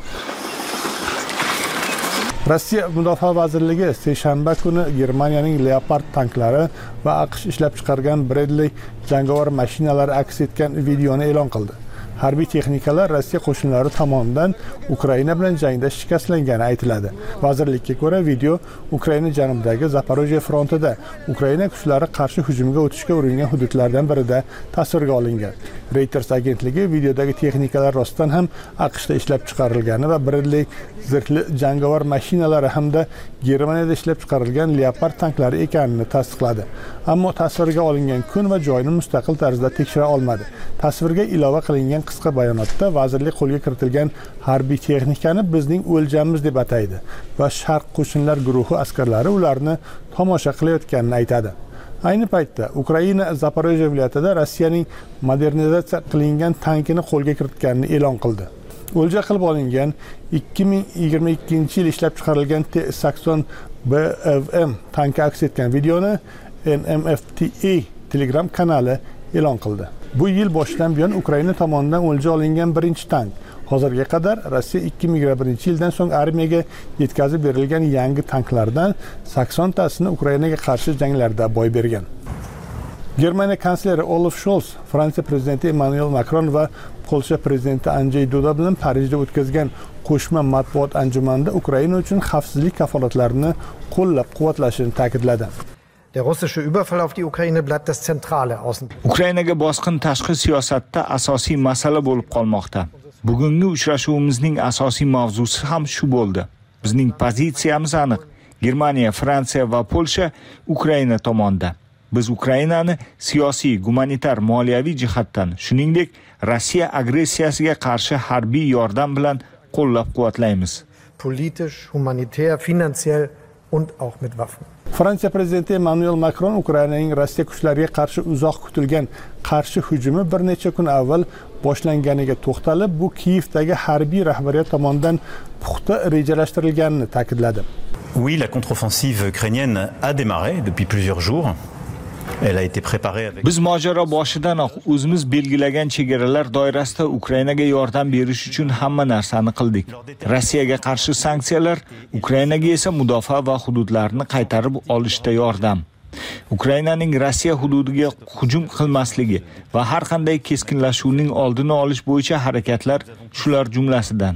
Rossiya Mudofaa vazirligi seshanba kuni Germaniyaning Leopard tanklari va AQSh ishlab chiqargan Bradley jangovar mashinalari aks etgan videoni e'lon qildi. Harbiy texnikalar Rossiya qo'shinlari tomonidan Ukraina bilan jangda shikastlangani aytiladi. Vazirlikka ko'ra, video Ukraina janubidagi Zaporojye frontida Ukraina kuchlari qarshi hujumga o'tishga uringan hududlardan birida tasvirga olingan. Reuters agentligi videodagi texnikalar rostdan ham AQShda ishlab chiqarilgani va Bradley zirhli jangovar mashinalari hamda Germaniyada ishlab chiqarilgan Leopard tanklari ekanini tasdiqladi. Ammo tasvirga olingan kun va joyni mustaqil tarzda tekshira olmadi. Tasvirga ilova qilingan qisqa bayonotda vazirlik qo'lga kiritilgan harbiy texnikani bizning o'ljamiz deb ataydi va Sharq qo'shinlar guruhi askarlari ularni tomosha qilayotganini aytadi. Ayni paytda Ukraina Zaporojye viloyatida Rossiyaning modernizatsiya qilingan tankini qo'lga kiritganini e'lon qildi. O'lja qilib olingan ikki ming yigirma ikkinchi yil ishlab chiqarilgan T sakson B V M tanki aks etgan videoni N M F T A Telegram kanali e'lon qildi. Bu yil boshidan buyon Ukraina tomonidan o'lja olingan birinchi tank. Hozirga qadar Rossiya ikki ming yigirma birinchi yildan so'ng armiyaga yetkazib berilgan yangi tanklardan sakson tasini Ukrainaga qarshi janglarda boy bergan. Germaniya kansleri Olaf Scholz, Fransiya prezidenti Emmanuel Macron va Polsha prezidenti Andrzej Duda bilan Parijda o'tkazgan qo'shma matbuot anjumanida Ukraina uchun xavfsizlik kafolatlarini qo'llab-quvvatlashini ta'kidladi. Der russische Überfall auf die Ukraine bleibt das zentrale Außen. Ukrainaga bosqin tashqi siyosatda asosiy masala bo'lib qolmoqda. Bugungi uchrashuvimizning asosiy mavzusi ham shu bo'ldi. Bizning pozitsiyamiz aniq. Germaniya, Fransiya va Polsha Ukraina tomonda. Biz Ukrainani siyosiy, gumanitar, moliyaviy jihatdan, shuningdek, Rossiya agressiyasiga qarshi harbiy yordam bilan qo'llab-quvvatlaymiz. Politisch, humanitär, finanziell und auch mit Waffen. Fransiya prezidenti Emmanuel Macron Ukrainaning Rossiya kuchlariga qarshi uzoq kutilgan qarshi hujumi bir necha kun avval boshlanganiga to'xtalib, bu Kiyevdagi harbiy rahbariyat tomonidan puxta rejalashtirilganini ta'kidladi. Oui, la contre-offensive ukrainienne a démarré depuis plusieurs jours. Elle a été préparée avec Biz mojaro boshidanoq o'zimiz belgilagan chegaralar doirasida Ukrainaga yordam berish uchun hamma narsani qildik. Rossiyaga qarshi sanksiyalar, Ukrainaga esa mudofaa va hududlarni qaytarib olishda yordam. Ukrainaning Rossiya hududiga hujum qilmasligi va har qanday keskinlashuvning oldini olish bo'yicha harakatlar shular jumlasidan.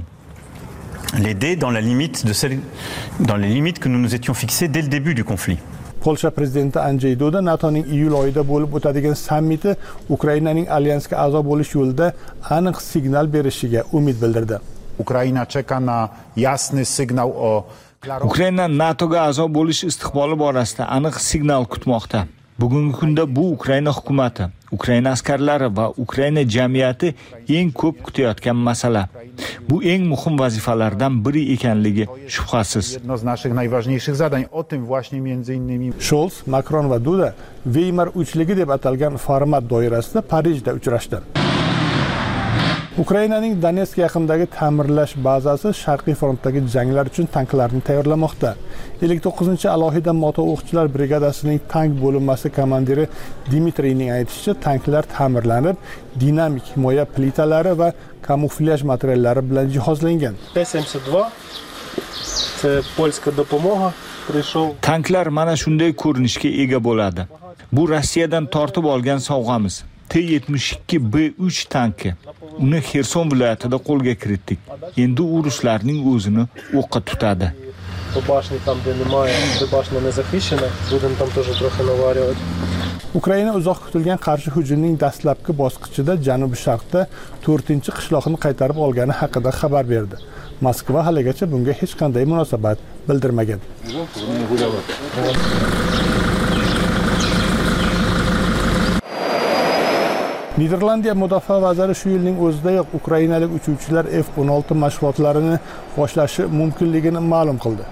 l'aider dans la limite de celle dans les limites que nous nous étions fixées dès le début du conflit. Polsha prezidenti Andrzej Duda NATOning iyul oyida bo'lib o'tadigan sammiti Ukrainaning alyansga a'zo bo'lish yo'lida aniq signal berishiga umid bildirdi. Ukraina czeka na jasny sygnał o Ukraina NATOga a'zo bo'lish istiqboli borasida aniq signal kutmoqda. Bugungi kunda bu Ukraina hukumatı, Ukraina askarlari va Ukraina jamiyati eng ko'p kutayotgan masala. Bu eng muhim vazifalardan biri ekanligi shubhasiz. Jedno z naszych najważniejszych zadań. O tym właśnie między innymi Scholz, Macron va Duda Weimar uchligi deb atalgan format doirasida Parijda uchrashdi. Ukrainaning Donetsk yaqinidagi ta'mirlash bazasi Sharqiy frontdagi janglar uchun tanklarni tayyorlamoqda. ellik to'qqizinchi alohida moto o'qchilar brigadasining tank bo'linmasi komandiri Dmitriyning aytishicha, tanklar ta'mirlanib, dinamik himoya plitalari va kamuflyaj materiallari bilan jihozlangan. Т семьдесят два це польська допомога прийшов. Tanklar mana shunday ko'rinishga ega bo'ladi. Bu Rossiyadan tortib olgan sovg'amiz. T yetmish ikki B uch tanki. Uni Xerson viloyatida qo'lga kiritdik. Endi u ruslarning o'zini o'qqa tutadi. По башні там, де немає, де башня не захищена, будемо там теж трохи наварювати. Ukraina uzoq kutilgan qarshi hujumning dastlabki bosqichida janubi sharqda to'rtinchi qishloqni qaytarib olgani haqida xabar berdi. Moskva haligacha bunga hech qanday munosabat bildirmagan. Niderlandiya mudofaa vaziri shu yilning o'zidayoq ukrainalik uchuvchilar F o'n olti mashg'ulotlarini boshlashi mumkinligini ma'lum qildi.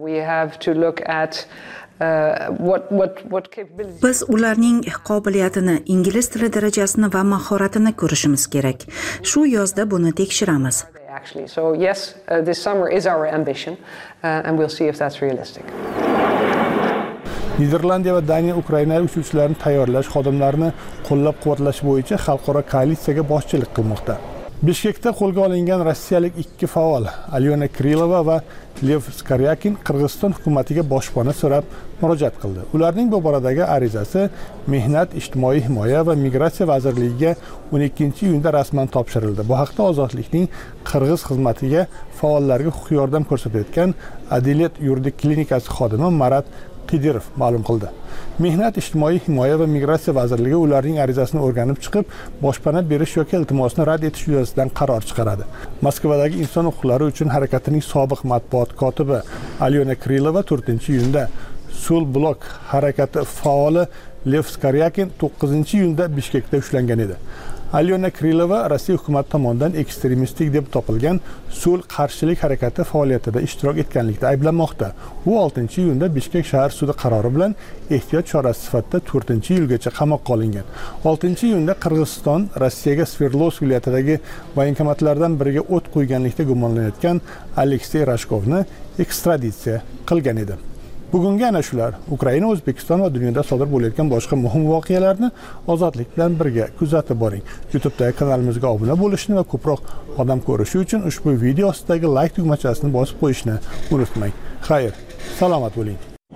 Biz ularning qobiliyatini, ingliz tili darajasini va mahoratini ko'rishimiz kerak. Shu yozda buni tekshiramiz. So yes, uh, this summer is our ambition, uh, and we'll see if that's realistic. Niderlandiya va Daniya ukrainalik uchuvchilarni tayyorlash, xodimlarni qo'llab-quvvatlash bo'yicha xalqaro koalitsiyaga boshchilik qilmoqda. Bishkekda qo'lga olingan rossiyalik ikki faol, Alyona Krilova va Lev Skaryakin Qirg'iziston hukumatiga boshpana so'rab murojaat qildi. Ularning bu boradagi arizasi Mehnat, ijtimoiy himoya va migratsiya vazirligiga o'n ikkinchi iyunda rasman topshirildi. Bu haqda Ozodlikning Qirg'iz xizmatiga faollarga huquqiy yordam ko'rsatayotgan Adilet yuridik klinikasi xodimi Marat Qidirov ma'lum qildi. Mehnat, ijtimoiy himoya va migratsiya vazirligi ularning arizasini o'rganib chiqib, boshpana berish yoki iltimosni rad etish yuzasidan qaror chiqaradi. Moskvadagi inson huquqlari uchun harakatining sobiq matbuot kotibi Alyona Krilova to'rtinchi iyunda Sul blok harakati faoli Lev Skaryakin to'qqizinchi iyunda Bishkekda ushlangan edi. Alyona Krilova Rossiya hukumati tomonidan ekstremistik deb topilgan sulh qarshilik harakati faoliyatida ishtirok etganlikda ayblanmoqda. U oltinchi iyunda Bishkek shahar sudi qarori bilan ehtiyot chorasi sifatida to'rtinchi iyulgacha qamoqqa olingan. oltinchi iyunda Qirg'iziston Rossiyaga Sverdlovsk viloyatidagi voyinkomatlardan biriga o't qo'yganlikda gumonlanayotgan Aleksey Rashkovni ekstraditsiya qilgan edi. Bugungi ana shular. Ukraina, O'zbekiston va dunyoda sodir bo'layotgan boshqa muhim voqealarni ozodlik bilan birga kuzatib boring. YouTube'dagi kanalimizga obuna bo'lishni va ko'proq odam ko'rishi uchun ushbu video ostidagi like tugmachasini bosib qo'yishni unutmang. Xayr, salomat bo'ling.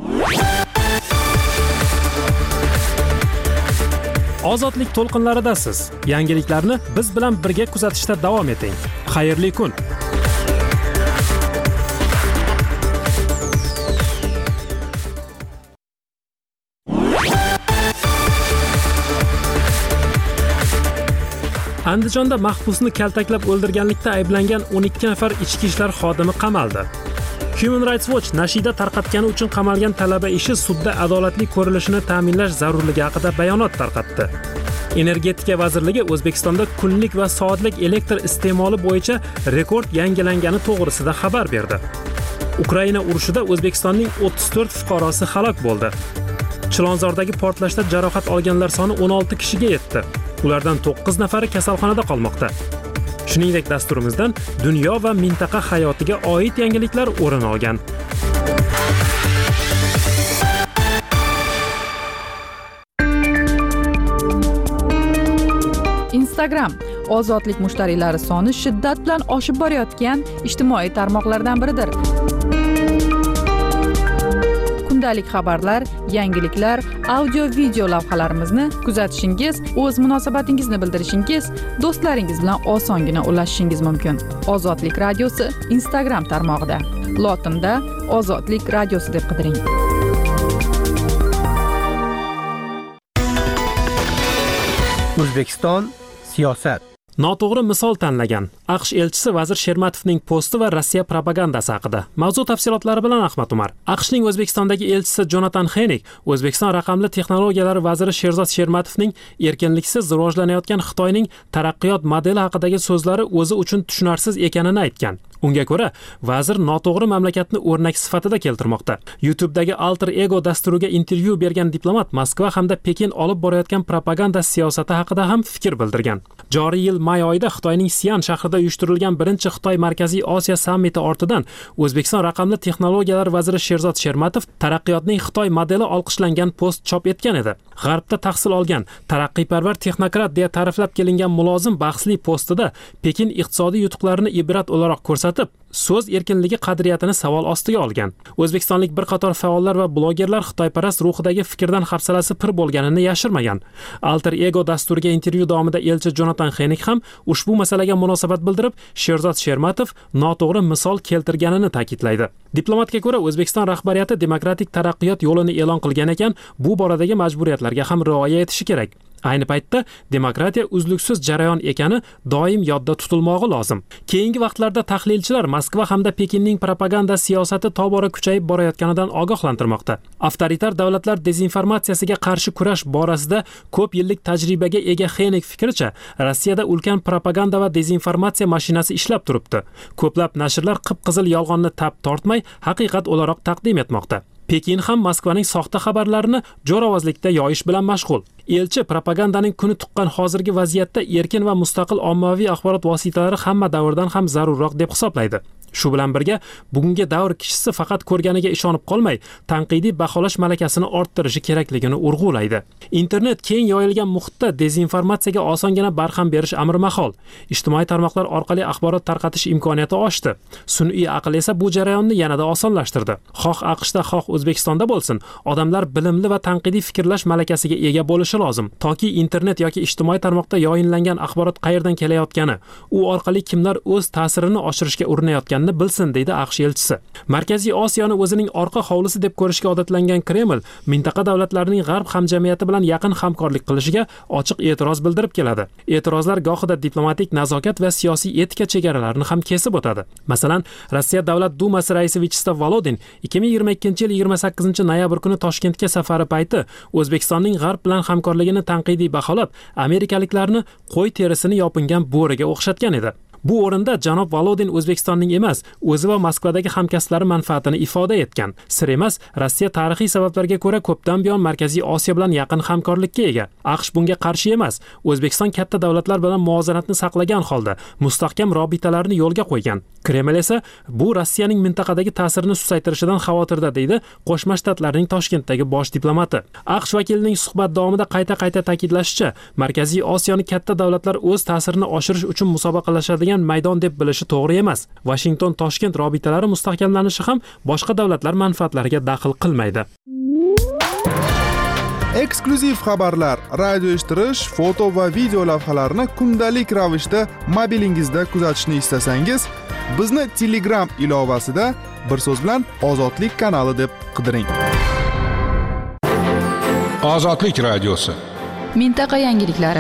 Ozodlik to'lqinlaridasiz. Yangiliklarni biz bilan birga kuzatishda davom eting. Xayrli kun. Andijonda mahbusni kaltaklab o'ldirganlikda ayblangan o'n ikki nafar ichki ishlar xodimi qamaldi. Human Rights Watch nashida tarqatgani uchun qamalgan talaba ishi sudda adolatli ko'rilishini ta'minlash zarurligi haqida bayonot tarqatdi. Energetika vazirligi O'zbekistonda kunlik va soatlik elektr iste'moli bo'yicha rekord yangilangani to'g'risida xabar berdi. Ukraina urushida O'zbekistonning o'ttiz to'rt fuqarosi halok bo'ldi. Chilonzordagi portlashda jarohat olganlar soni o'n olti kishiga yetdi. Ulardan to'qqiz nafari kasalxonada qolmoqda. Shuningdek, dasturimizdan dunyo va mintaqa hayotiga oid yangiliklar o'rin olgan. Instagram ozodlik mushtariylari soni shiddat bilan oshib borayotgan ijtimoiy tarmoqlardan biridir. Kundalik xabarlar, yangiliklar, audio-video lavhalarimizni kuzatishingiz, o'z munosabatingizni bildirishingiz, do'stlaringiz bilan osongina ulashishingiz mumkin. Ozodlik radiosi Instagram tarmog'ida. Lotinda Ozodlik radiosi deb qidiring. O'zbekiston siyosat. Noto'g'ri misol tanlagan AQSh elchisi Vazir Shermatovning posti va Rossiya propagandasi haqida. Mavzu tafsilotlari bilan Ahmad Umar. AQShning O'zbekistondagi elchisi Jonatan Henik O'zbekiston raqamli texnologiyalar vaziri Sherzod Shermatovning erkinliksiz rivojlanayotgan Xitoyning taraqqiyot modeli haqidagi so'zlari o'zi uchun tushunarsiz ekanini aytgan. Unga ko'ra, vazir noto'g'ri mamlakatni o'rnak sifatida keltirmoqda. YouTube'dagi Alter Ego dasturiga intervyu bergan diplomat Moskva hamda Pekin olib borayotgan propaganda siyosati haqida ham fikr bildirgan. Joriy yil may oyida Xitoyning Sian shahrida uyushtirilgan birinchi Xitoy Markaziy Osiyo sammiti ortidan O'zbekiston raqamli texnologiyalar vaziri Sherzod Shermatov taraqqiyotning Xitoy modeli olqishlangan post chop etgan edi. G'arbda tahsil olgan, taraqqiyparvar texnokrat deya ta'riflab kelingan mulozim bahsli postida Pekin iqtisodiy yutuqlarini ibrat o'laroq ko'rsatib, so'z erkinligi qadriyatini savol ostiga olgan. O'zbekistonlik bir qator faollar va blogerlar xitoyparast ruhidagi fikrdan hafsalasi pir bo'lganini yashirmagan. Alter Ego dasturiga intervyu davomida elchi Jonatan Henik ham ushbu masalaga munosabat bildirib, Sherzod Shermatov noto'g'ri misol keltirganini ta'kidlaydi. Diplomatga ko'ra, O'zbekiston rahbariyati demokratik taraqqiyot yo'lini e'lon qilgan ekan, bu boradagi majburiyatlarga ham rioya etishi kerak. Ayni paytda demokratiya uzluksiz jarayon ekani doim yodda tutilmog'i lozim. Keyingi vaqtlarda tahlilchilar Moskva hamda Pekinning propaganda siyosati tobora kuchayib borayotganidan ogohlantirmoqda. Avtoritar davlatlar dezinformatsiyasiga qarshi kurash borasida ko'p yillik tajribaga ega Henik fikricha, Rossiyada ulkan propaganda va dezinformatsiya mashinasi ishlab turibdi. Ko'plab nashrlar qip-qizil yolg'onni tap tortmay, haqiqat o'laroq taqdim etmoqda. Pekin ham Moskvaning soxta xabarlarini jo'ravozlikda yoyish bilan mashg'ul. Elchi propagandaning kuni tuqqan hozirgi vaziyatda erkin va mustaqil ommaviy axborot vositalari hamma davrdan ham zarurroq deb hisoblaydi. Shu bilan birga, bugungi davr kishisi faqat ko'rganiga ishonib qolmay, tanqidiy baholash malakasini orttirishi kerakligini urg'ulaydi. Internet keng yoyilgan muhitda dezinformatsiyaga osongina barham berish amri mahol. Ijtimoiy tarmoqlar orqali axborot tarqatish imkoniyati oshdi. Sun'iy aql esa bu jarayonni yanada osonlashtirdi. Xoh AQShda, xoh O'zbekistonda bo'lsin, odamlar bilimli va tanqidiy fikrlash malakasiga ega bo'lishi lozim. Toki internet yoki ijtimoiy tarmoqda yoyinlangan axborot qayerdan kelayotgani, u orqali kimlar o'z ta'sirini oshirishga urinayotgani ekanini bilsin, deydi AQSh elchisi. Markaziy Osiyoni o'zining orqa hovlisi deb ko'rishga odatlangan Kreml mintaqa davlatlarining g'arb hamjamiyati bilan yaqin hamkorlik qilishiga ochiq e'tiroz bildirib keladi. E'tirozlar gohida diplomatik nazokat va siyosiy etika chegaralarini ham kesib o'tadi. Masalan, Rossiya Davlat Dumasi raisi Vyacheslav Volodin ikki ming yigirma ikkinchi yil yigirma sakkizinchi noyabr kuni Toshkentga safari payti O'zbekistonning g'arb bilan hamkorligini tanqidiy baholab, amerikaliklarni qo'y terisini yopingan bo'riga o'xshatgan edi. Bu o'rinda janob Volodin O'zbekistonning emas, o'zi va Moskvadagi hamkasblari manfaatini ifoda etgan. Sir emas, Rossiya tarixiy sabablarga ko'ra ko'pdan buyon Markaziy Osiyo bilan yaqin hamkorlikka ega. AQSh bunga qarshi emas. O'zbekiston katta davlatlar bilan muvozanatni saqlagan holda mustahkam robitalarni yo'lga qo'ygan. Kreml esa bu Rossiyaning mintaqadagi ta'sirini susaytirishidan xavotirda, deydi Qo'shma Shtatlarning Toshkentdagi bosh diplomati. AQSh vakilining suhbat davomida qayta-qayta ta'kidlashicha, Markaziy Osiyoni katta davlatlar o'z ta'sirini oshirish uchun musobaqalashadigan maydon deb bilishi to'g'ri emas. Washington-Toshkent robitalari mustahkamlanishi ham boshqa davlatlar manfaatlariga daxl qilmaydi. Eksklyuziv xabarlar, radio eshittirish, foto va video lavhalarni kundalik ravishda mobilingizda kuzatishni istasangiz, bizni Telegram ilovasida bir so'z bilan Ozodlik kanali deb qidiring. Ozodlik radiosi. Mintaqa yangiliklari.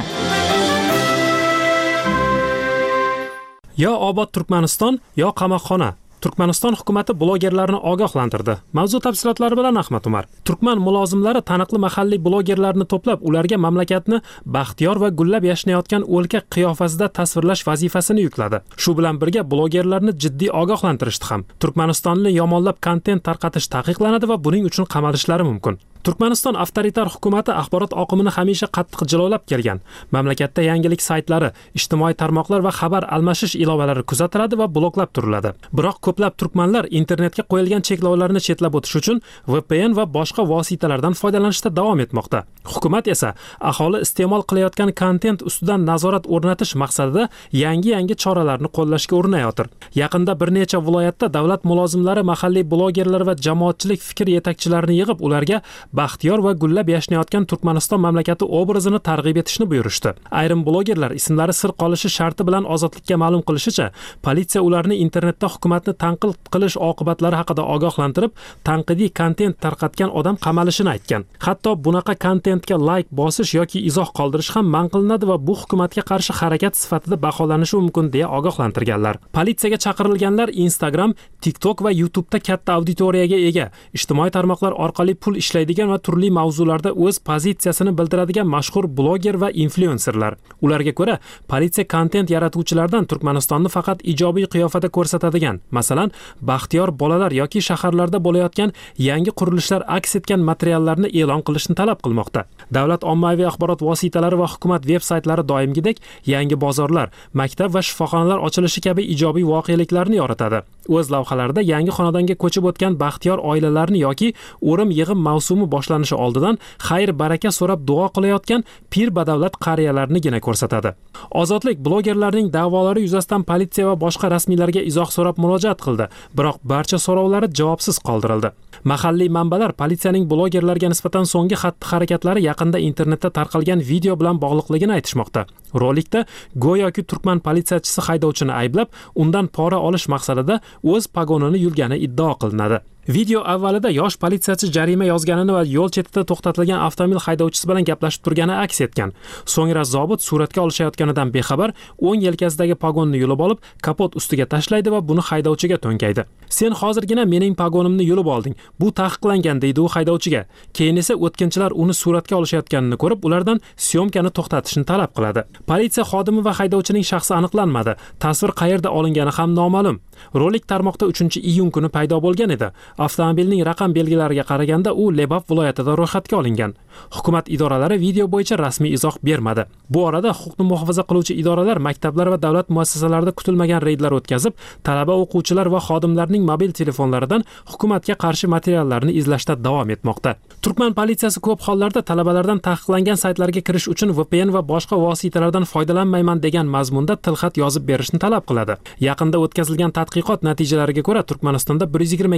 Yo obod Turkmaniston, yo qamoqxona. Turkmaniston hukumatı blogerlarni ogohlantirdi. Mavzu tafsilotlari bilan Ahmad Umar. Turkman mulozimlari taniqli mahalliy blogerlarni to'plab, ularga mamlakatni baxtiyor va gullab yashnayotgan o'lka qiyofasida tasvirlash vazifasini yukladi. Shu bilan birga blogerlarni jiddiy ogohlantirishdi ham. Turkmanistonni yomonlab kontent tarqatish taqiqlanadi va buning uchun qamalishlari mumkin. Turkmaniston avtoritar hukumati axborot oqimini hamisha qattiq jilovlab kelgan. Mamlakatda yangilik saytlari, ijtimoiy tarmoqlar va xabar almashish ilovalari kuzatiladi va bloklab turiladi. Biroq ko'plab turkmanlar internetga qo'yilgan cheklovlarni chetlab o'tish uchun V P N va boshqa vositalardan foydalanishda davom etmoqda. Hukumat esa aholi iste'mol qilayotgan kontent ustidan nazorat o'rnatish maqsadida yangi-yangi choralarni qo'llashga urinayotir. Yaqinda bir necha viloyatda davlat mulozimlari mahalliy blogerlar va jamoatchilik fikr yetakchilarini yig'ib, ularga baxtiyor va gullab yashnayotgan Turkmaniston mamlakati obrazini targ'ib etishni buyurishdi. Ayrim blogerlar ismlari sir qolishi sharti bilan Ozodlikka ma'lum qilishicha, politsiya ularni internetda hukumatni tanqid qilish oqibatlari haqida ogohlantirib, tanqidiy kontent tarqatgan odam qamalishini aytgan. Hatto bunaqa kontentga like bosish yoki izoh qoldirish ham man qilinadi va bu hukumatga qarshi harakat sifatida baholanishi mumkin deya ogohlantirganlar. Politsiyaga chaqirilganlar Instagram, TikTok va YouTube'da katta auditoriyaga ega, ijtimoiy tarmoqlar orqali pul ishlaydigan va turli mavzularda o'z pozitsiyasini bildiradigan mashhur bloger va influenserlar. Ularga ko'ra, politsiya kontent yaratuvchilardan Turkmanistonni faqat ijobiy qiyofada ko'rsatadigan, masalan, baxtiyor bolalar yoki shaharlarda bo'layotgan yangi qurilishlar aks etgan materiallarni e'lon qilishni talab qilmoqda. Davlat ommaviy axborot vositalari va hukumat veb-saytlari doimgidek yangi bozorlar, maktab va shifoxonalar ochilishi kabi ijobiy voqeliklarni yoritadi. O'z lavhalarida yangi xonadonga ko'chib o'tgan baxtiyor oilalarni yoki o'rim yig'im mavsumi boshlanishi oldidan xayr baraka so'rab duo qilayotgan pir badavlat qariyalarnigina ko'rsatadi. Ozodlik blogerlarning da'volari yuzasidan politsiya va boshqa rasmiylarga izoh so'rab murojaat qildi, biroq barcha so'rovlari javobsiz qoldirildi. Mahalliy manbalar politsiyaning blogerlarga nisbatan so'nggi xatti-harakatlari yaqinda internetda tarqalgan video bilan bog'liqligini aytishmoqda. Rolikda go'yoki turkman politsiyachisi haydovchini ayblab, undan pora olish maqsadida o'z pagonini yulgani iddao qilinadi. Video avvalida yosh politsiyachi jarima yozganini va yo'l chetida to'xtatilgan avtomobil haydovchisi bilan gaplashib turgani aks etgan. So'ngra zobit suratga olishayotganidan bexabar o'ng yelkasidagi pagonni yulib olib, kapot ustiga tashlaydi va buni haydovchiga to'nkaydi. Sen hozirgina mening pagonimni yulib olding. Bu taqiqlangan, deydi u haydovchiga. Keyin esa o'tkinchilar uni suratga olishayotganini ko'rib, ulardan syomkani to'xtatishni talab qiladi. Politsiya xodimi va haydovchining shaxsi aniqlanmadi. Tasvir qayerda olingani ham noma'lum. Rolik tarmoqda uchinchi iyun kuni paydo bo'lgan edi. Avtomobilning raqam belgilariga qaraganda u Lebap viloyatida ro'yxatga olingan. Hukumat idoralari video bo'yicha rasmiy izoh bermadi. Bu orada huquqni muhofaza qiluvchi idoralar maktablar va davlat muassasalarida kutilmagan reydlar o'tkazib, talaba, o'quvchilar va xodimlarning mobil telefonlaridan hukumatga qarshi materiallarni izlashda davom etmoqda. Turkman politsiyasi ko'p hollarda talabalardan taqiqlangan saytlarga kirish uchun V P N va boshqa vositalardan foydalanmayman degan mazmunda tilxat yozib berishni talab qiladi. Yaqinda o'tkazilgan tadqiqot natijalariga ko'ra Turkmanistonda bir yuz yigirma ikki mingdan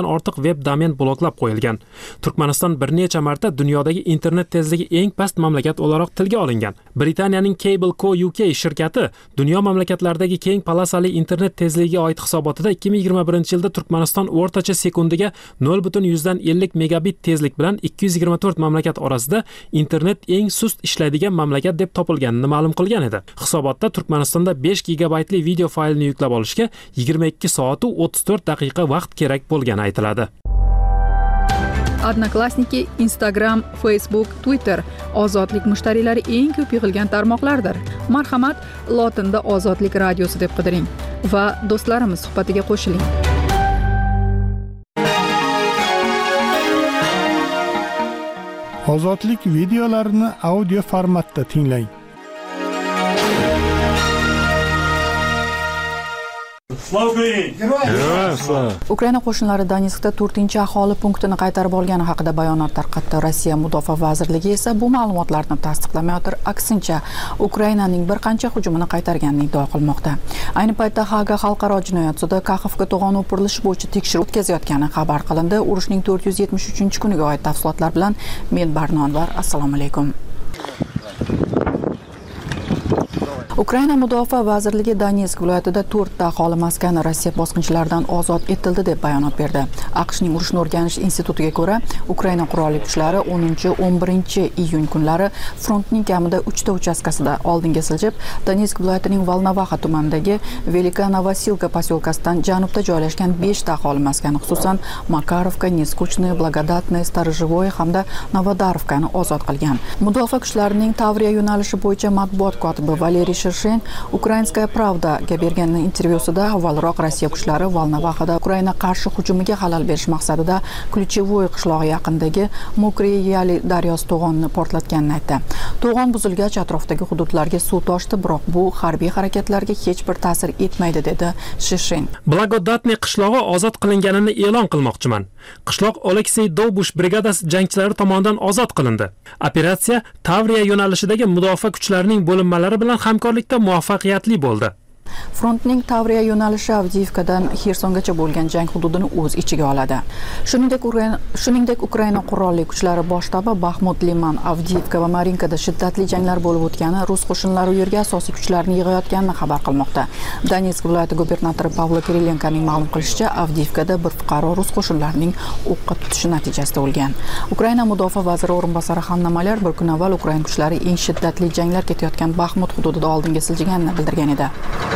ortiq web domen bloklab qo'yilgan. Turkmaniston bir necha marta dunyodagi internet tezligi eng past mamlakat o'laroq tilga olingan. Britaniyaning Cable Co U K shirkati dunyo mamlakatlaridagi keng palasali internet tezligiga oid hisobotida ikki ming yigirma birinchi yilda Turkmaniston o'rtacha sekundiga nol butun yuzdan ellik megabit tezlik bilan ikki yuz yigirma to'rt mamlakat orasida internet eng sust ishlaydigan mamlakat deb topilganini ma'lum qilgan edi. Hisobotda Turkmanistonda besh gigabaytli video faylni yuklab olishga yigirma ikki soat va o'ttiz to'rt daqiqa vaqt kerak bo'lgani aytiladi. Odnoklassniki, Instagram, Facebook, Twitter ozodlik mushtariylari eng ko'p yig'ilgan tarmoqlardir. Marhamat, lotinda Ozodlik radiosi deb qidiring va do'stlarimiz suhbatiga qo'shiling. Ozodlik videolarini audio formatda tinglang. Ukraina qo'shinlari Donetskda to'rtinchi aholi punktini qaytarib olgani haqida bayonot tarqatdi. Rossiya Mudofaa vazirligi esa bu ma'lumotlarni tasdiqlamayotir, aksincha Ukrainaning bir qancha hujumini qaytarganini iddao qilmoqda. Ayni paytda Haga xalqaro jinoyat sudi Kaxovga to'g'on o'pirilishi bo'yicha tekshiruv o'tkazayotgani xabar qilindi. Urushning to'rt yuz yetmish uchinchi kuniga oid tafsilotlar bilan men Barno Anvar. Assalomu alaykum. Ukraina Mudofaa vazirligi Donetsk viloyatida to'rtta aholi maskani Rossiya bosqinchilaridan ozod etildi deb bayonot berdi. AQShning urushni o'rganish institutiga ko'ra, Ukraina qurolli kuchlari o'ninchi o'n birinchi iyun kunlari frontning kamida uchta uchastkasida oldinga siljib, Donetsk viloyatining Volnovaxa tumanidagi Velika Novosilka posyolkasidan janubda joylashgan beshta aholi maskani, xususan Makarovka, Neskuchnoye, Blagodatnoye, Starozhevoye hamda Novodarovkani ozod qilgan. Mudofaa kuchlarining Tavriya yo'nalishi bo'yicha matbuot kotibi Valeriy Shirshin Ukrainskaya Pravdaga bergan intervyusida avvalroq Rossiya kuchlari Volnovaxada Ukraina qarshi hujumiga xalal berish maqsadida Ключевой qishlog'i yaqinidagi Mokriye Yali daryosi to'g'onini portlatganini aytdi. To'g'on buzilgach atrofdagi hududlarga suv toshdi, biroq bu harbiy harakatlarga hech bir ta'sir etmaydi, dedi Shirshin. Blagodatnoye qishlog'i ozod qilinganini e'lon qilmoqchiman. Qishloq Oleksey Dobush brigadasi jangchilari tomonidan ozod qilindi. Operatsiya Tavriya yo'nalishidagi mudofaa kuchlarining bo'linmalari bilan hamkorlikda muvaffaqiyatli bo'ldi. Frontning Tavriya yo'nalishi Avdiivkadan Xersongacha bo'lgan jang hududini o'z ichiga oladi. Shuningdek, Ukraina shuningdek Ukraina qurolli kuchlari bosh shtabi Baxmut, Liman, Avdiivka va Marinkada shiddatli janglar bo'lib o'tgani, rus qo'shinlari u yerga asosiy kuchlarni yig'ayotganini xabar qilmoqda. Donetsk viloyati gubernatori Pavlo Kirilenkoning ma'lum qilishicha, Avdiivkada bir fuqaro rus qo'shinlarining o'qqa tutishi natijasida o'lgan. Ukraina mudofaa vaziri o'rinbosari Hanna Malyar bir kun avval Ukraina kuchlari eng shiddatli janglar ketayotgan Baxmut hududida oldinga siljiganini bildirgan edi.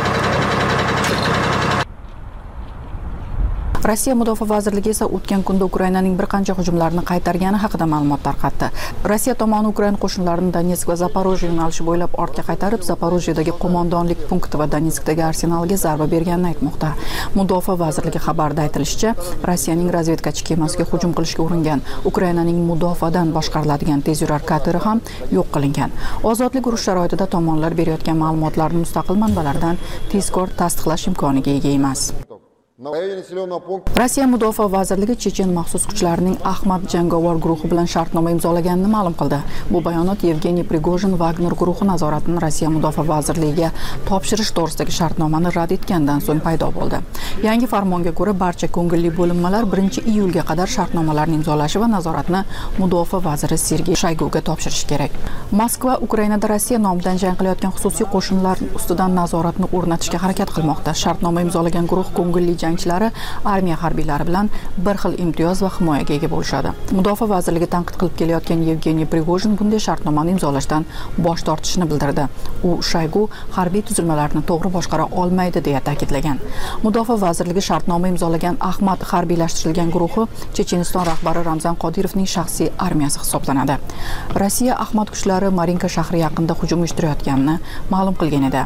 Rossiya Mudofaa vazirligi esa o'tgan kunda Ukrainaning bir qancha hujumlarini qaytargani haqida ma'lumot tarqatdi. Rossiya tomoni Ukraina qo'shinlarini Donetsk va Zaporojye yo'nalishi bo'ylab ortga qaytarib, Zaporojyedagi qo'mondonlik punkti va Donetskdagi arsenalga zarba berganini aytmoqda. Mudofaa vazirligi xabarida aytilishicha, Rossiyaning razvedkachi kemasiga hujum qilishga uringan Ukrainaning mudofaadan boshqariladigan tezyurar kateri ham yo'q qilingan. Ozodlik urush sharoitida tomonlar berayotgan ma'lumotlarni mustaqil manbalardan tezkor tasdiqlash imkoniga ega emas. Rossiya Mudofaa vazirligi Chechen maxsus kuchlarining Ahmad jangovar guruhi bilan shartnoma imzolaganini ma'lum qildi. Bu bayonot Yevgeniy Prigozhin Wagner guruhi nazoratini Rossiya Mudofaa vazirligiga topshirish to'g'risidagi shartnomani rad etgandan so'ng paydo bo'ldi. Yangi farmonga ko'ra, barcha ko'ngilli bo'linmalar birinchi iyulga qadar shartnomalarni imzolashi va nazoratni Mudofaa vaziri Sergey Shoyguga topshirishi kerak. Moskva Ukrainada Rossiya nomidan jang qilayotgan xususiy qo'shinlar ustidan nazoratni o'rnatishga harakat qilmoqda. Shartnoma imzolagan guruh ko'ngilli jangchilari armiya harbiylari bilan bir xil imtiyoz va himoyaga ega bo'lishadi. Mudofaa vazirligi tanqid qilib kelayotgan Yevgeniy Prigozhin bunday shartnomani imzolashdan bosh tortishini bildirdi. U Shoygu harbiy tuzilmalarni to'g'ri boshqara olmaydi deya ta'kidlagan. Mudofaa vazirligi shartnoma imzolagan Ahmad harbiylashtirilgan guruhi Checheniston rahbari Ramzan Qodirovning shaxsiy armiyasi hisoblanadi. Rossiya Ahmad kuchlari Marinka shahri yaqinida hujum uyushtirayotganini ma'lum qilgan edi.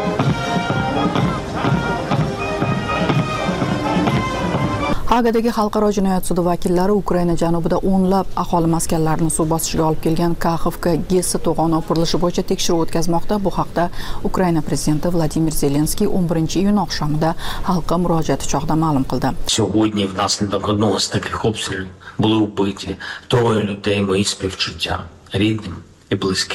Hagadagi xalqaro jinoyat sudi vakillari Ukraina janubida o'nlab aholi maskanlarini suv bosishiga olib kelgan Kaxovka GES to'g'oni o'pirilishi bo'yicha tekshiruv o'tkazmoqda. Bu haqda Ukraina prezidenti Vladimir Zelenskiy o'n birinchi iyun oqshomida xalqqa murojaati chog'ida ma'lum qildi. Сьогодні внаслідок одного з таких обстрілів були вбиті троє людей мої співчуття, рідним і близьким.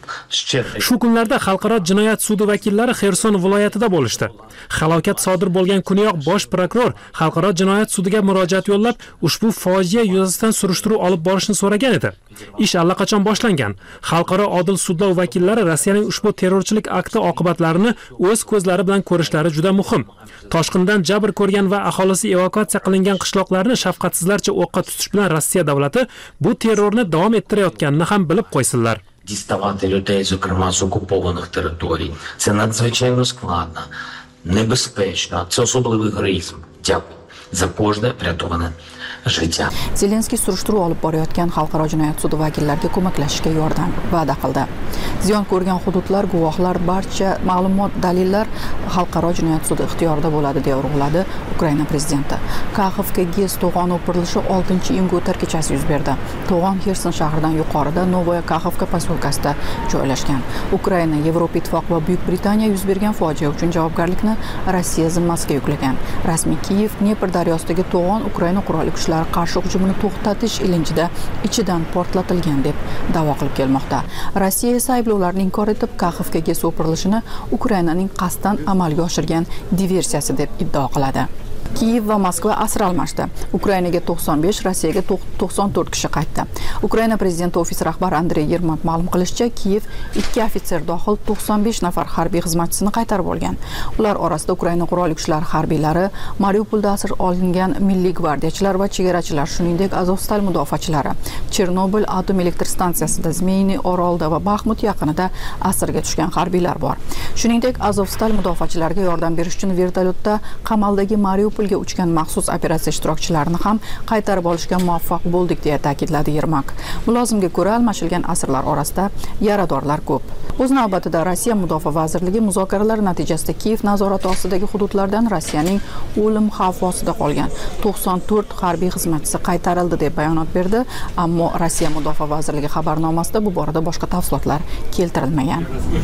Shu kunlarda xalqaro jinoyat sudi vakillari Xerson viloyatida bo'lishdi. Halokat sodir bo'lgan kuniyoq bosh prokuror xalqaro jinoyat sudiga murojaat yo'llab, ushbu fojia yuzasidan surishtiruv olib borishni so'ragan edi. Ish allaqachon boshlangan. Xalqaro odil sudlov vakillari Rossiyaning ushbu terrorchilik akti oqibatlarini o'z ko'zlari bilan ko'rishlari juda muhim. Toshqindan jabr ko'rgan va aholisi evakuatsiya qilingan qishloqlarni shafqatsizlarcha o'qqa tutish bilan Rossiya davlati bu terrorni davom ettirayotganini ham bilib qo'ysinlar. Діставати людей, зокрема, з окупованих територій. Це надзвичайно складно, небезпечно. Це особливий героїзм. Дякую за кожне врятоване життя. Zelenskiy surishtiruv olib borayotgan xalqaro jinoyat sudi vakillariga ko'maklashishga yordam va'da qildi. Ziyon ko'rgan hududlar, guvohlar, barcha ma'lumot, dalillar xalqaro jinoyat sudi ixtiyorida bo'ladi deb urg'uladi Ukraina prezidenti. Kaxovga GES to'g'oni o'pirilishi oltinchi iyunga o'tar kechasi yuz berdi. To'g'on Xerson shahridan yuqorida Novoya Kaxovka posyolkasida joylashgan. Ukraina, Yevropa Ittifoqi va Buyuk Britaniya yuz bergan fojia uchun javobgarlikni Rossiya zimmasiga yuklagan. Rasmiy Kiyev Dnepr daryosidagi to'g'on Ukraina qurolli kuchlari qarshi hujumini to'xtatish ilinjida ichidan portlatilgan deb da'vo qilib kelmoqda. Rossiya esa ayblovlarni inkor etib, Kaxovga GES o'pirilishini Ukrainaning qasddan amalga oshirgan diversiyasi deb iddao qiladi. Kiyev va Moskva asir almashdi. Ukrainaga to'qson besh, Rossiyaga to'qson to'rt kishi qaytdi. Ukraina prezidenti ofisi rahbari Andrey Yermak ma'lum qilishicha, Kiyev ikki ofitser dohil to'qson besh nafar harbiy xizmatchisini qaytarib olgan. Ular orasida Ukraina qurolli kuchlari harbiylari, Mariupolda asir olingan milliy gvardiyachilar va chegarachilar, shuningdek Azovstal mudofaachilari, Chernobil atom elektr stansiyasida, Zmeyniy orolida va Baxmut yaqinida asirga tushgan harbiylar bor. Shuningdek, Azovstal mudofaachilariga yordam berish uchun vertolyotda qamaldagi Mariupolga uchgan maxsus operatsiya ishtirokchilarini ham qaytarib olishga muvaffaq bo'ldik deya ta'kidladi Yermak. Mulozimga ko'ra, almashilgan asirlar orasida yaradorlar ko'p. O'z navbatida Rossiya Mudofaa vazirligi muzokaralar natijasida Kiyev nazorati ostidagi hududlardan Rossiyaning o'lim xavfi ostida qolgan to'qson to'rt harbiy xizmatchisi qaytarildi deb bayonot berdi, ammo Rossiya Mudofaa vazirligi xabarnomasida bu borada boshqa tafsilotlar keltirilmagan.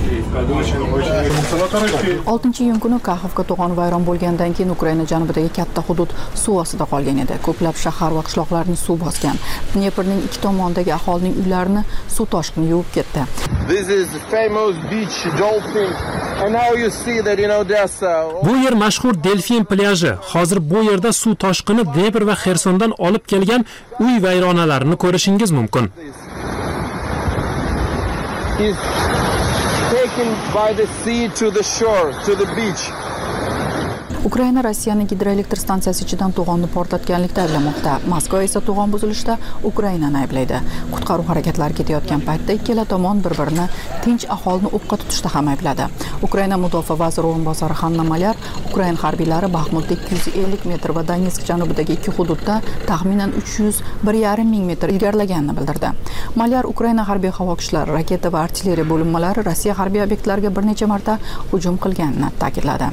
oltinchi iyun kuni Kaxovka to'g'oni vayron bo'lgandan keyin Ukraina janubidagi katta hudud suv ostida qolgan edi. Ko'plab shahar va qishloqlarni suv bosgan. Dneprning ikki tomonidagi aholining uylarini suv toshqini yuvib ketdi. This is famous beach dolphin and now you see that you know there's Bu yer mashhur Delfin plyaji. Hozir bu yerda suv toshqini Dnepr va Xersondan olib kelgan uy vayronalarini ko'rishingiz mumkin. Is taken by the sea to the shore, to the beach. Ukraina Rossiyaning gidroelektr stansiyasi ichidan to'g'onni portlatganlikda ayblamoqda. Moskva esa to'g'on buzilishida Ukrainani ayblaydi. Qutqaruv harakatlari ketayotgan paytda ikkala tomon bir-birini tinch aholini o'qqa tutishda ham aybladi. Ukraina mudofaa vaziri o'rinbosari Hanna Malyar Ukraina harbiylari Baxmutda ikki yuz ellik metr va Donetsk janubidagi ikki hududda taxminan uch yuz bir yarim ming metr ilgarilaganini bildirdi. Malyar Ukraina harbiy havo kuchlari, raketa va artilleriya bo'linmalari Rossiya harbiy obyektlariga bir necha marta hujum qilganini ta'kidladi.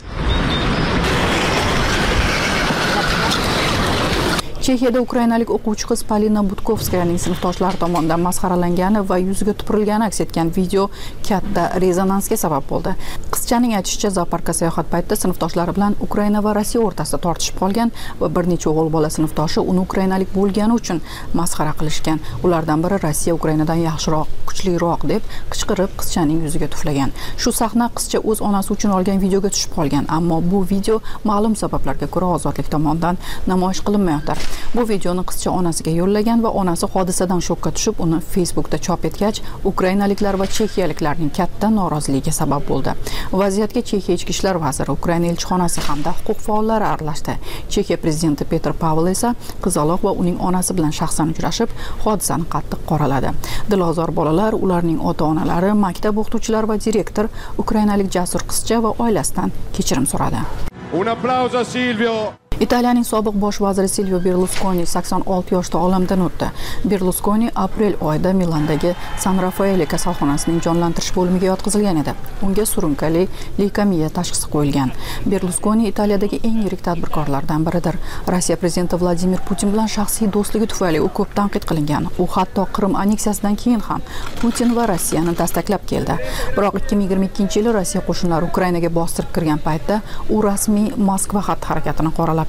Chexiyada ukrainalik o'quvchi qiz Polina Budkovskayaning sinfdoshlari tomonidan masxaralangani va yuziga tupurilgani aks etgan video katta rezonansga sabab bo'ldi. Qizchaning aytishicha, zooparkka sayohat paytida sinfdoshlari bilan Ukraina va Rossiya o'rtasida tortishib qolgan va bir necha o'g'il bola sinfdoshi uni ukrainalik bo'lgani uchun masxara qilishgan. Ulardan biri Rossiya Ukrainadan yaxshiroq, kuchliroq deb qichqirib qizchaning yuziga tuflagan. Shu sahna qizcha o'z onasi uchun olgan videoga tushib qolgan, ammo bu video ma'lum sabablarga ko'ra ozodlik tomonidan namoyish qilinmayapti. Bu videoni qizcha onasiga yo'llagan va onasi hodisadan shokka tushib, uni Facebookda chop etgach, ukrainaliklar va chexiyaliklarning katta noroziligiga sabab bo'ldi. Vaziyatga Chexiya ichki ishlar vaziri, Ukraina elchixonasi hamda huquq faollari aralashdi. Chexiya prezidenti Petr Pavel esa qizaloq va uning onasi bilan shaxsan uchrashib, hodisani qattiq qoraladi. Dilozor bolalar, ularning ota-onalari, maktab o'qituvchilari va direktor ukrainalik jasur qizcha va oilasidan kechirim so'radi. Un applauso a Silvio. Italiyaning sobiq bosh vaziri Silvio Berlusconi sakson olti yoshda olamdan o'tdi. Berlusconi aprel oyida Milandagi San Raffaele kasalxonasining jonlantirish bo'limiga yotqizilgan edi. Unga surunkali leykemiya tashxisi qo'yilgan. Berlusconi Italiyadagi eng yirik tadbirkorlardan biridir. Rossiya prezidenti Vladimir Putin bilan shaxsiy do'stligi tufayli u ko'p tanqid qilingan. U hatto Qrim anneksiyasidan keyin ham Putin va Rossiyani dastaklab keldi. Biroq ikki ming yigirma ikkinchi yili Rossiya qo'shinlari Ukrainaga bostirib kirgan paytda u rasmiy Moskva xatti harakatini qoralab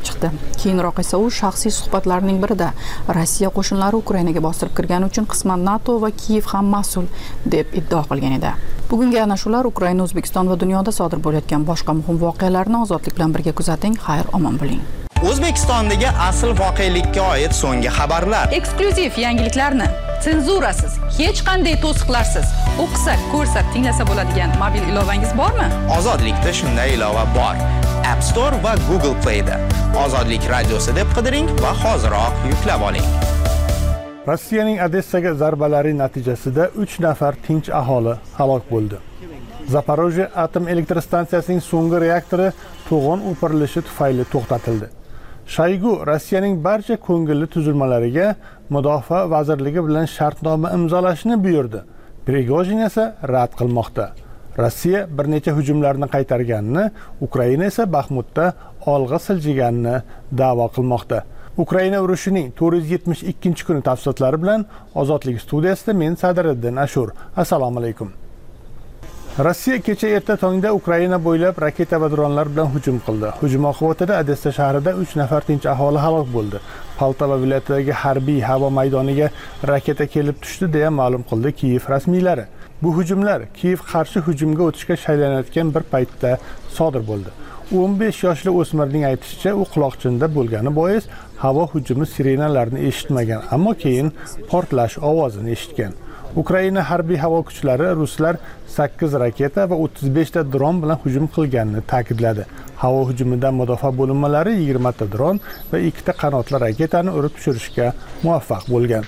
chiqdi. Keyinroq esa u shaxsiy suhbatlarining birida Rossiya qo'shinlari Ukrainaga bostirib kirgani uchun qisman NATO va Kiyev ham mas'ul deb iddao qilgan edi. Bugungi ana shular Ukraina, O'zbekiston va dunyoda sodir bo'layotgan boshqa muhim voqealarni ozodlik bilan birga kuzating. Xayr, omon bo'ling. O'zbekistondagi asl voqelikka oid so'nggi xabarlar. Eksklyuziv yangiliklarni senzurasiz, hech qanday to'siqlarsiz o'qisa, ko'rsa, tinglasa bo'ladigan mobil ilovangiz bormi? Ozodlikda shunday ilova bor. App Store va Google Play'da. Ozodlik radiosi deb qidiring va hoziroq yuklab oling. Rossiyaning Odessaga zarbalari natijasida uch nafar tinch aholi halok bo'ldi. Zaporojye atom elektr stansiyasining so'nggi reaktori to'g'on o'pirilishi tufayli to'xtatildi. Shoygu Rossiyaning barcha ko'ngilli tuzilmalariga Mudofaa vazirligi bilan shartnoma imzolashni buyurdi. Prigojin esa rad qilmoqda. Rossiya bir necha hujumlarni qaytarganini, Ukraina esa Baxmutda olg'a siljiganini da'vo qilmoqda. Ukraina urushining to'rt yuz yetmish ikkinchi kuni tafsilotlari bilan Ozodlik studiyasida men Sadiriddin Ashur. Assalomu alaykum. Rossiya kecha erta tongda Ukraina bo'ylab raketa va dronlar bilan hujum qildi. Hujum oqibatida Odessa shahrida uch nafar tinch aholi halok bo'ldi. Poltava viloyatidagi harbiy havo maydoniga raketa kelib tushdi deya ma'lum qildi Kiyev rasmiylari. Bu hujumlar Kiyev qarshi hujumga o'tishga shaylanayotgan bir paytda sodir bo'ldi. o'n besh yoshli o'smirning aytishicha, u quloqchinda bo'lgani bois havo hujumi sirenalarini eshitmagan, ammo keyin portlash ovozini eshitgan. Ukraina harbiy havo kuchlari ruslar sakkiz raketa va o'ttiz besh ta dron bilan hujum qilganini ta'kidladi. Havo hujumidan mudofaa bo'linmalari yigirma ta dron va ikki ta qanotli raketani urib tushirishga muvaffaq bo'lgan.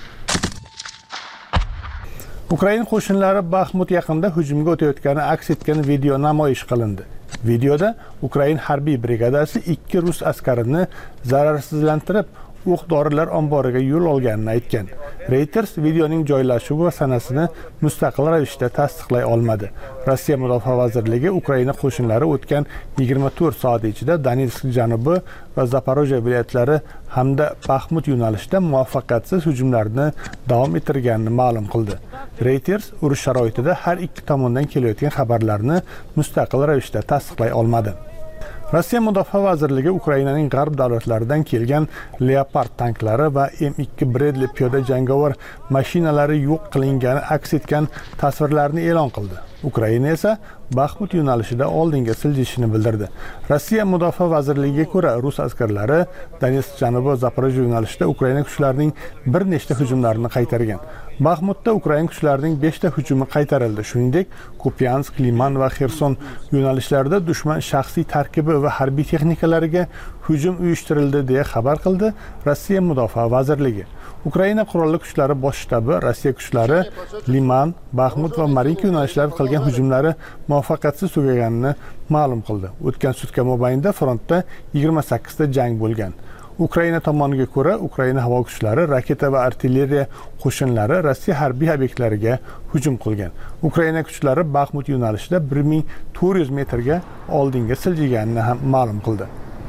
Ukraina qo'shinlari Baxmut yaqinida hujumga o'tayotgani aks etgan video namoyish qilindi. Videoda Ukraina harbiy brigadasi ikki rus askarini zararsizlantirib, o'q-dorilar omboriga yo'l olganini aytgan. Reuters videoning joylashuvi va sanasini mustaqil ravishda tasdiqlay olmadi. Rossiya Mudofaa vazirligi Ukraina qo'shinlari o'tgan yigirma to'rt soat ichida Donetsk janubi va Zaporojye viloyatlari hamda Baxmut yo'nalishida muvaffaqiyatsiz hujumlarni davom ettirganini ma'lum qildi. Reuters urush sharoitida har ikki tomondan kelayotgan xabarlarni mustaqil ravishda tasdiqlay olmadi. Rossiya Mudofaa vazirligi Ukrainaning g'arb davlatlaridan kelgan Leopard tanklari va M ikki Bradley piyoda jangovar mashinalari yo'q qilingani aks etgan tasvirlarni e'lon qildi. Ukraina esa Baxmut yo'nalishida oldinga siljishini bildirdi. Rossiya Mudofaa vazirligiga ko'ra, rus askarlari Donetsk janubi va Zaporojye yo'nalishida Ukraina kuchlarining bir nechta hujumlarini qaytargan. Baxmutda Ukraina kuchlarining besh ta hujumi qaytarildi. Shuningdek, Kupiansk, Liman va Xerson yo'nalishlarida dushman shaxsiy tarkibi va harbiy texnikalariga hujum uyushtirildi deya xabar qildi Rossiya Mudofaa vazirligi. Ukraina qurolli kuchlari bosh shtabi Rossiya kuchlari Liman, Baxmut va Marinka yo'nalishlarida qilgan hujumlari muvaffaqiyatsiz tugaganini ma'lum qildi. O'tgan sutka mobaynida frontda yigirma sakkiz ta jang bo'lgan. Ukraina tomoniga ko'ra, Ukraina havo kuchlari, raketa va artilleriya qo'shinlari Rossiya harbiy obyektlariga hujum qilgan. Ukraina kuchlari Baxmut yo'nalishida bir ming to'rt yuz metrga oldinga siljiganini ham ma'lum qildi.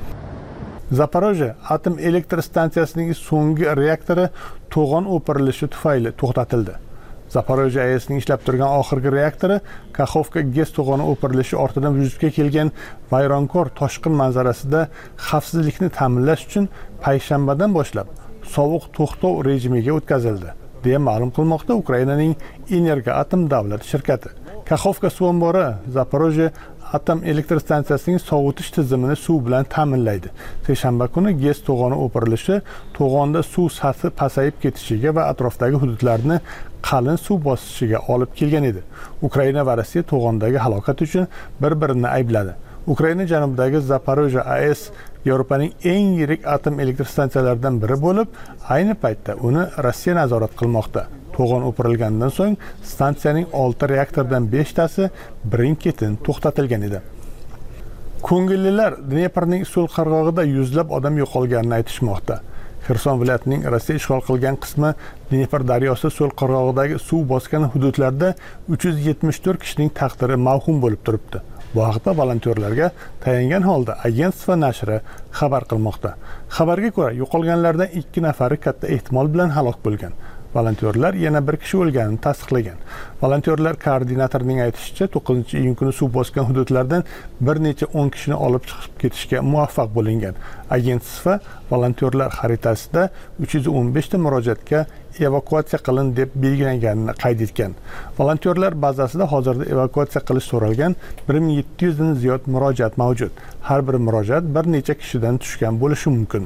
Zaporojye atom elektr stansiyasining so'nggi reaktori to'g'on o'pirilishi tufayli to'xtatildi. Zaporojye A E S'ning ishlab turgan oxirgi reaktori Kakhovka gaz to'g'oni o'pirilishi ortidan vujudga kelgan vayronkor toshqin manzarasida xavfsizlikni ta'minlash uchun payshanbadan boshlab sovuq to'xtov rejimiga o'tkazildi, deya ma'lum qilmoqda Ukrainaning Energoatom davlat shirkati. Kakhovka suv ombori Zaporojye atom elektr stansiyasining sovutish tizimini suv bilan ta'minlaydi. Seshanba kuni gaz to'g'oni o'pirilishi to'g'onda suv sathi pasayib ketishiga va atrofdagi hududlarni qalin suv bosishiga olib kelgan edi. Ukraina va Rossiya to'g'ondagi halokat uchun bir-birini aybladi. Ukraina janubidagi Zaporojye A E S Yevropaning eng yirik atom elektr stansiyalaridan biri bo'lib, ayni paytda uni Rossiya nazorat qilmoqda. To'g'on o'pirilgandan so'ng stansiyaning olti reaktordan besh tasi birin-ketin to'xtatilgan edi. Ko'ngillilar Dneprning so'l qirg'og'ida yuzlab odam yo'qolganini aytishmoqda. Xerson viloyatining Rossiya ishg'ol qilgan qismi Dnepr daryosi so'l qirg'og'idagi suv bosgan hududlarda uch yuz yetmish to'rt kishining taqdiri mavhum bo'lib turibdi. Bu haqda volontyorlarga tayangan holda agentство nashri xabar qilmoqda. Xabarga ko'ra, yo'qolganlardan ikki nafari katta ehtimol bilan halok bo'lgan. Volontyorlar yana bir kishi o'lganini tasdiqlagan. Volontyorlar koordinatorining aytishicha, to'qqizinchi iyun kuni suv bosgan hududlardan bir necha o'n kishini olib chiqib ketishga muvaffaq bo'lingan. Agentство volontyorlar xaritasida uch yuz o'n besh ta murojaatga evakuatsiya qilin deb belgilanganini qayd etgan. Volontyorlar bazasida hozirda evakuatsiya qilish so'ralgan bir ming yetti yuz dan ziyod murojaat mavjud. Har bir murojaat bir necha kishidan tushgan bo'lishi mumkin.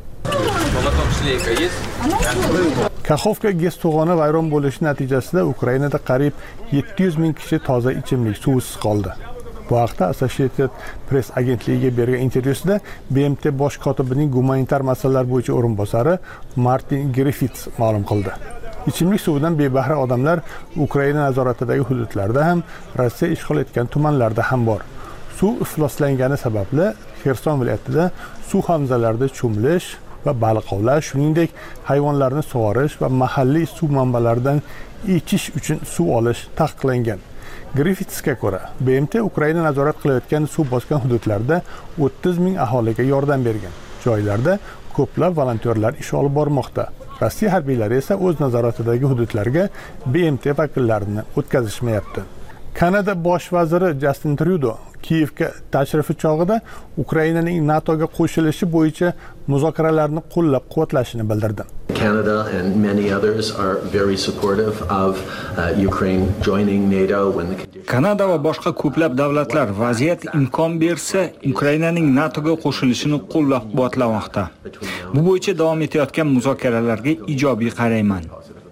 Kaxovka gez to'g'oni vayron bo'lishi natijasida Ukrainada qariyb yetti yuz ming kishi toza ichimlik suvisiz qoldi. Bu haqda Associated Press agentligiga bergan intervyusida B M T bosh kotibining gumanitar masalalar bo'yicha o'rinbosari Martin Griffiths ma'lum qildi. Ichimlik suvidan bebahra odamlar Ukraina nazoratidagi hududlarda ham, Rossiya ishg'ol etgan tumanlarda ham bor. Suv ifloslangani sababli Xerson viloyatida suv havzalarida cho'milish va baliq ovlash, shuningdek hayvonlarni sug'orish va mahalliy suv manbalaridan ichish uchun suv olish taqiqlangan. Griffithsga ko'ra, B M T Ukraina nazorat qilayotgan suv bosgan hududlarda o'ttiz ming aholiga yordam bergan. Joylarda ko'plab volontyorlar ish olib bormoqda. Rossiya harbiylari esa o'z nazoratidagi hududlarga B M T vakillarini o'tkazishmayapti. Kanada bosh vaziri Justin Trudeau Kiyevga tashrifi chog'ida Ukrainaning NATOga qo'shilishi bo'yicha muzokaralarni qo'llab-quvvatlashini bildirdi. Canada and many others are very supportive of uh, Ukraine joining NATO when the Kanada va boshqa ko'plab davlatlar vaziyat imkon bersa Ukrainaning NATOga qo'shilishini qo'llab-quvvatlamoqda. Bu bo'yicha davom etayotgan muzokaralarga ijobiy qarayman.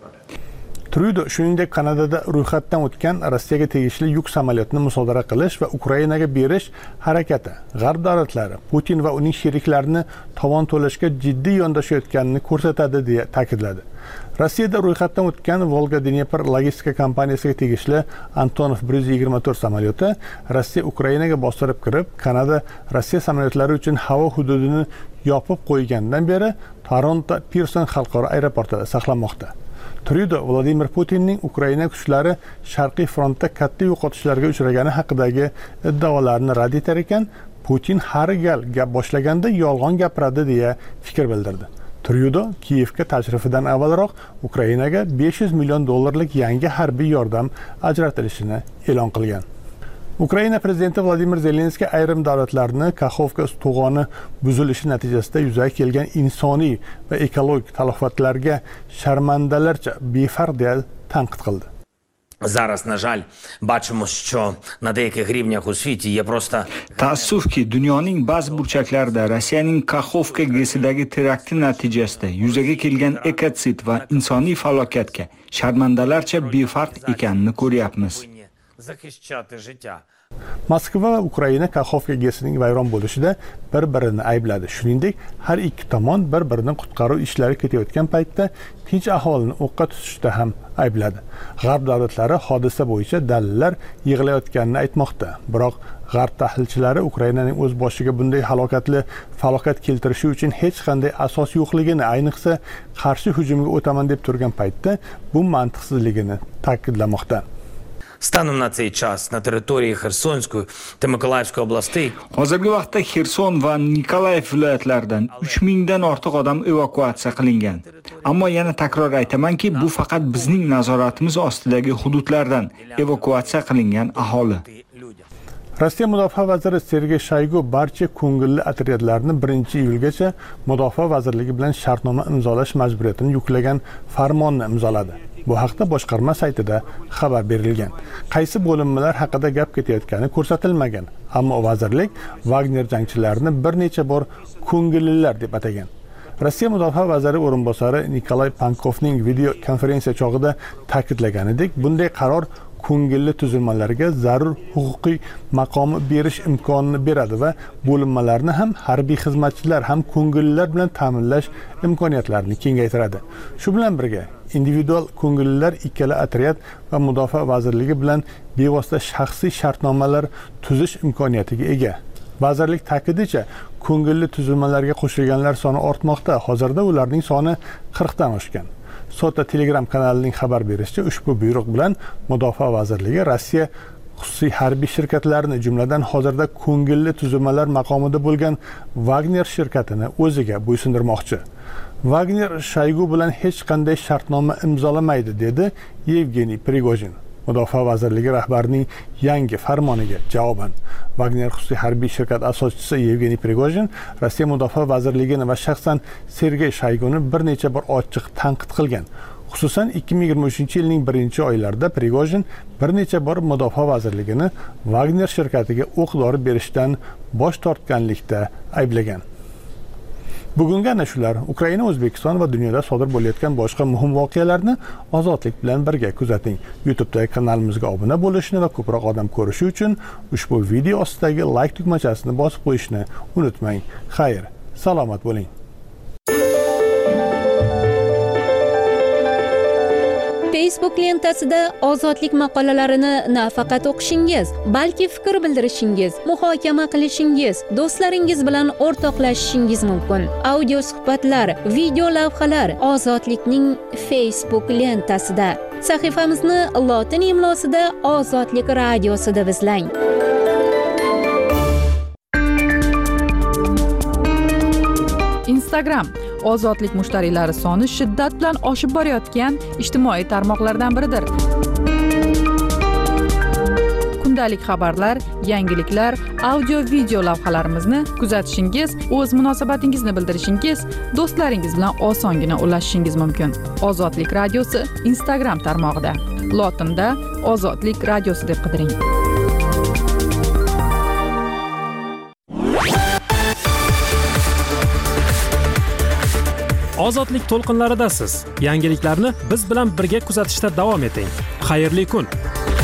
Trudeau shuningdek Kanadada ro'yxatdan o'tgan Rossiyaga tegishli yuk samolyotini musodara qilish va Ukrainaga berish harakati G'arb davlatlari Putin va uning sheriklarini tovon to'lashga jiddiy yondashayotganini ko'rsatadi deya ta'kidladi. Rossiyada ro'yxatdan o'tgan Volga-Dnepr logistika kompaniyasiga tegishli Antonov bir yuz yigirma to'rt samolyoti Rossiya Ukrainaga bostirib kirib, Kanada Rossiya samolyotlari uchun havo hududini yopib qo'ygandan beri Toronto Pearson xalqaro aeroportida saqlanmoqda. Trudeau Vladimir Putinning Ukraina kuchlari Sharqiy frontda katta yo'qotishlarga uchragani haqidagi iddaolarini rad etar ekan, Putin har gal gap boshlaganda yolg'on gapiradi deya fikr bildirdi. Trudeau Kiyevga tashrifidan avvalroq Ukrainaga besh yuz million dollarlik yangi harbiy yordam ajratilishini e'lon qilgan. Ukraina prezidenti Vladimir Zelenskiy ayrim davlatlarni Kaxovka to'g'oni buzilishi natijasida yuzaga kelgan insoniy va ekologik talofatlarga sharmandalarcha befarq deya tanqid qildi. Зараз, на жаль, бачимо, що на деяких рівнях у світі є просто Taassufki, dunyoning ba'zi burchaklarida Rossiyaning Kaxovka gesidagi terakti natijasida yuzaga kelgan ekotsid va insoniy falokatga sharmandalarcha befarq ekanini ko'ryapmiz. захищати життя. Moskva va Ukraina Kaxovka gesining vayron bo'lishida bir-birini aybladi. Shuningdek, har ikki tomon bir-birining qutqaruv ishlari ketayotgan paytda tinch aholini o'qqa tutishda ham aybladi. G'arb davlatlari hodisa bo'yicha dalillar yig'ilayotganini aytmoqda. Biroq G'arb tahlilchilari Ukrainaning o'z boshiga bunday halokatli falokat keltirishi uchun hech qanday asos yo'qligini, ayniqsa qarshi hujumga o'taman deb turgan paytda bu mantiqsizligini ta'kidlamoqda. Станом на цей час на території Херсонської та Миколаївської областей hozirgi vaqtda Xerson va Nikolayev viloyatlaridan uch ming dan ortiq odam evakuatsiya qilingan. Ammo yana takror aytamanki, bu faqat bizning nazoratimiz ostidagi hududlardan evakuatsiya qilingan aholi. Rossiya mudofaa vaziri Sergey Shoygu barcha ko'ngilli otryadlarni birinchi iyulgacha mudofaa vazirligi bilan shartnoma imzolash majburiyatini yuklagan farmonni imzoladi. Bu haqda boshqarma saytida xabar berilgan. Qaysi bo'linmalar haqida gap ketayotgani ko'rsatilmagan, ammo vazirlik Wagner jangchilarini bir necha bor ko'ngillilar deb atagan. Rossiya mudofaa vaziri o'rinbosari Nikolay Pankovning video konferensiya chog'ida ta'kidlaganidek, bunday qaror ko'ngilli tuzilmalarga zarur huquqiy maqomi berish imkonini beradi va bo'linmalarni ham harbiy xizmatchilar ham ko'ngillilar bilan ta'minlash imkoniyatlarini kengaytiradi. Shu bilan birga individual ko'ngillilar ikkala otryad va mudofaa vazirligi bilan bevosita shaxsiy shartnomalar tuzish imkoniyatiga ega. Vazirlik ta'kidicha, ko'ngilli tuzilmalarga qo'shilganlar soni ortmoqda. Hozirda ularning soni qirq dan oshgan. Sota Telegram kanalining xabar berishicha, ushbu buyruq bilan Mudofaa vazirligi Rossiya xususiy harbiy shirkatlarini, jumladan hozirda ko'ngilli tuzilmalar maqomida bo'lgan Wagner shirkatini o'ziga bo'ysundirmoqchi. Wagner Shoygu bilan hech qanday shartnoma imzolamaydi, dedi Yevgeniy Prigojin. Mudofaa vazirligi rahbarining yangi farmoniga javoban Wagner xususiy harbiy shirkat asoschisi Yevgeniy Prigojin Rossiya mudofaa vazirligini va shaxsan Sergey Shoyguni bir necha bor ochiq tanqid qilgan. Xususan ikki ming yigirma uchinchi yilning birinchi oylarida Prigojin bir necha bor mudofaa vazirligini Wagner shirkatiga o'q-dori berishdan bosh tortganlikda ayblagan. Bugungi ana shular Ukraina, O'zbekiston va dunyoda sodir bo'layotgan boshqa muhim voqealarni ozodlik bilan birga kuzating. YouTube'dagi kanalimizga obuna bo'lishni va ko'proq odam ko'rishi uchun ushbu video ostidagi like tugmachasini bosib qo'yishni unutmang. Xayr, salomat bo'ling. Facebook lentasida ozodlik maqolalarini nafaqat o'qishingiz, balki fikr bildirishingiz, muhokama qilishingiz, do'stlaringiz bilan o'rtoqlashishingiz mumkin. Audio suhbatlar, video lavhalar ozodlikning Facebook lentasida. Sahifamizni lotin imlosida Ozodlik radiosi deb izlang. Instagram ozodlik mushtariylari soni shiddat bilan oshib borayotgan ijtimoiy tarmoqlardan biridir. Kundalik xabarlar, yangiliklar, audio video lavhalarimizni kuzatishingiz, o'z munosabatingizni bildirishingiz, do'stlaringiz bilan osongina ulashishingiz mumkin. Ozodlik radiosi Instagram tarmog'ida. Lotinda Ozodlik radiosi deb qidiring. Ozodlik to'lqinlaridasiz. Yangiliklarni biz bilan birga kuzatishda davom eting. Xayrli kun.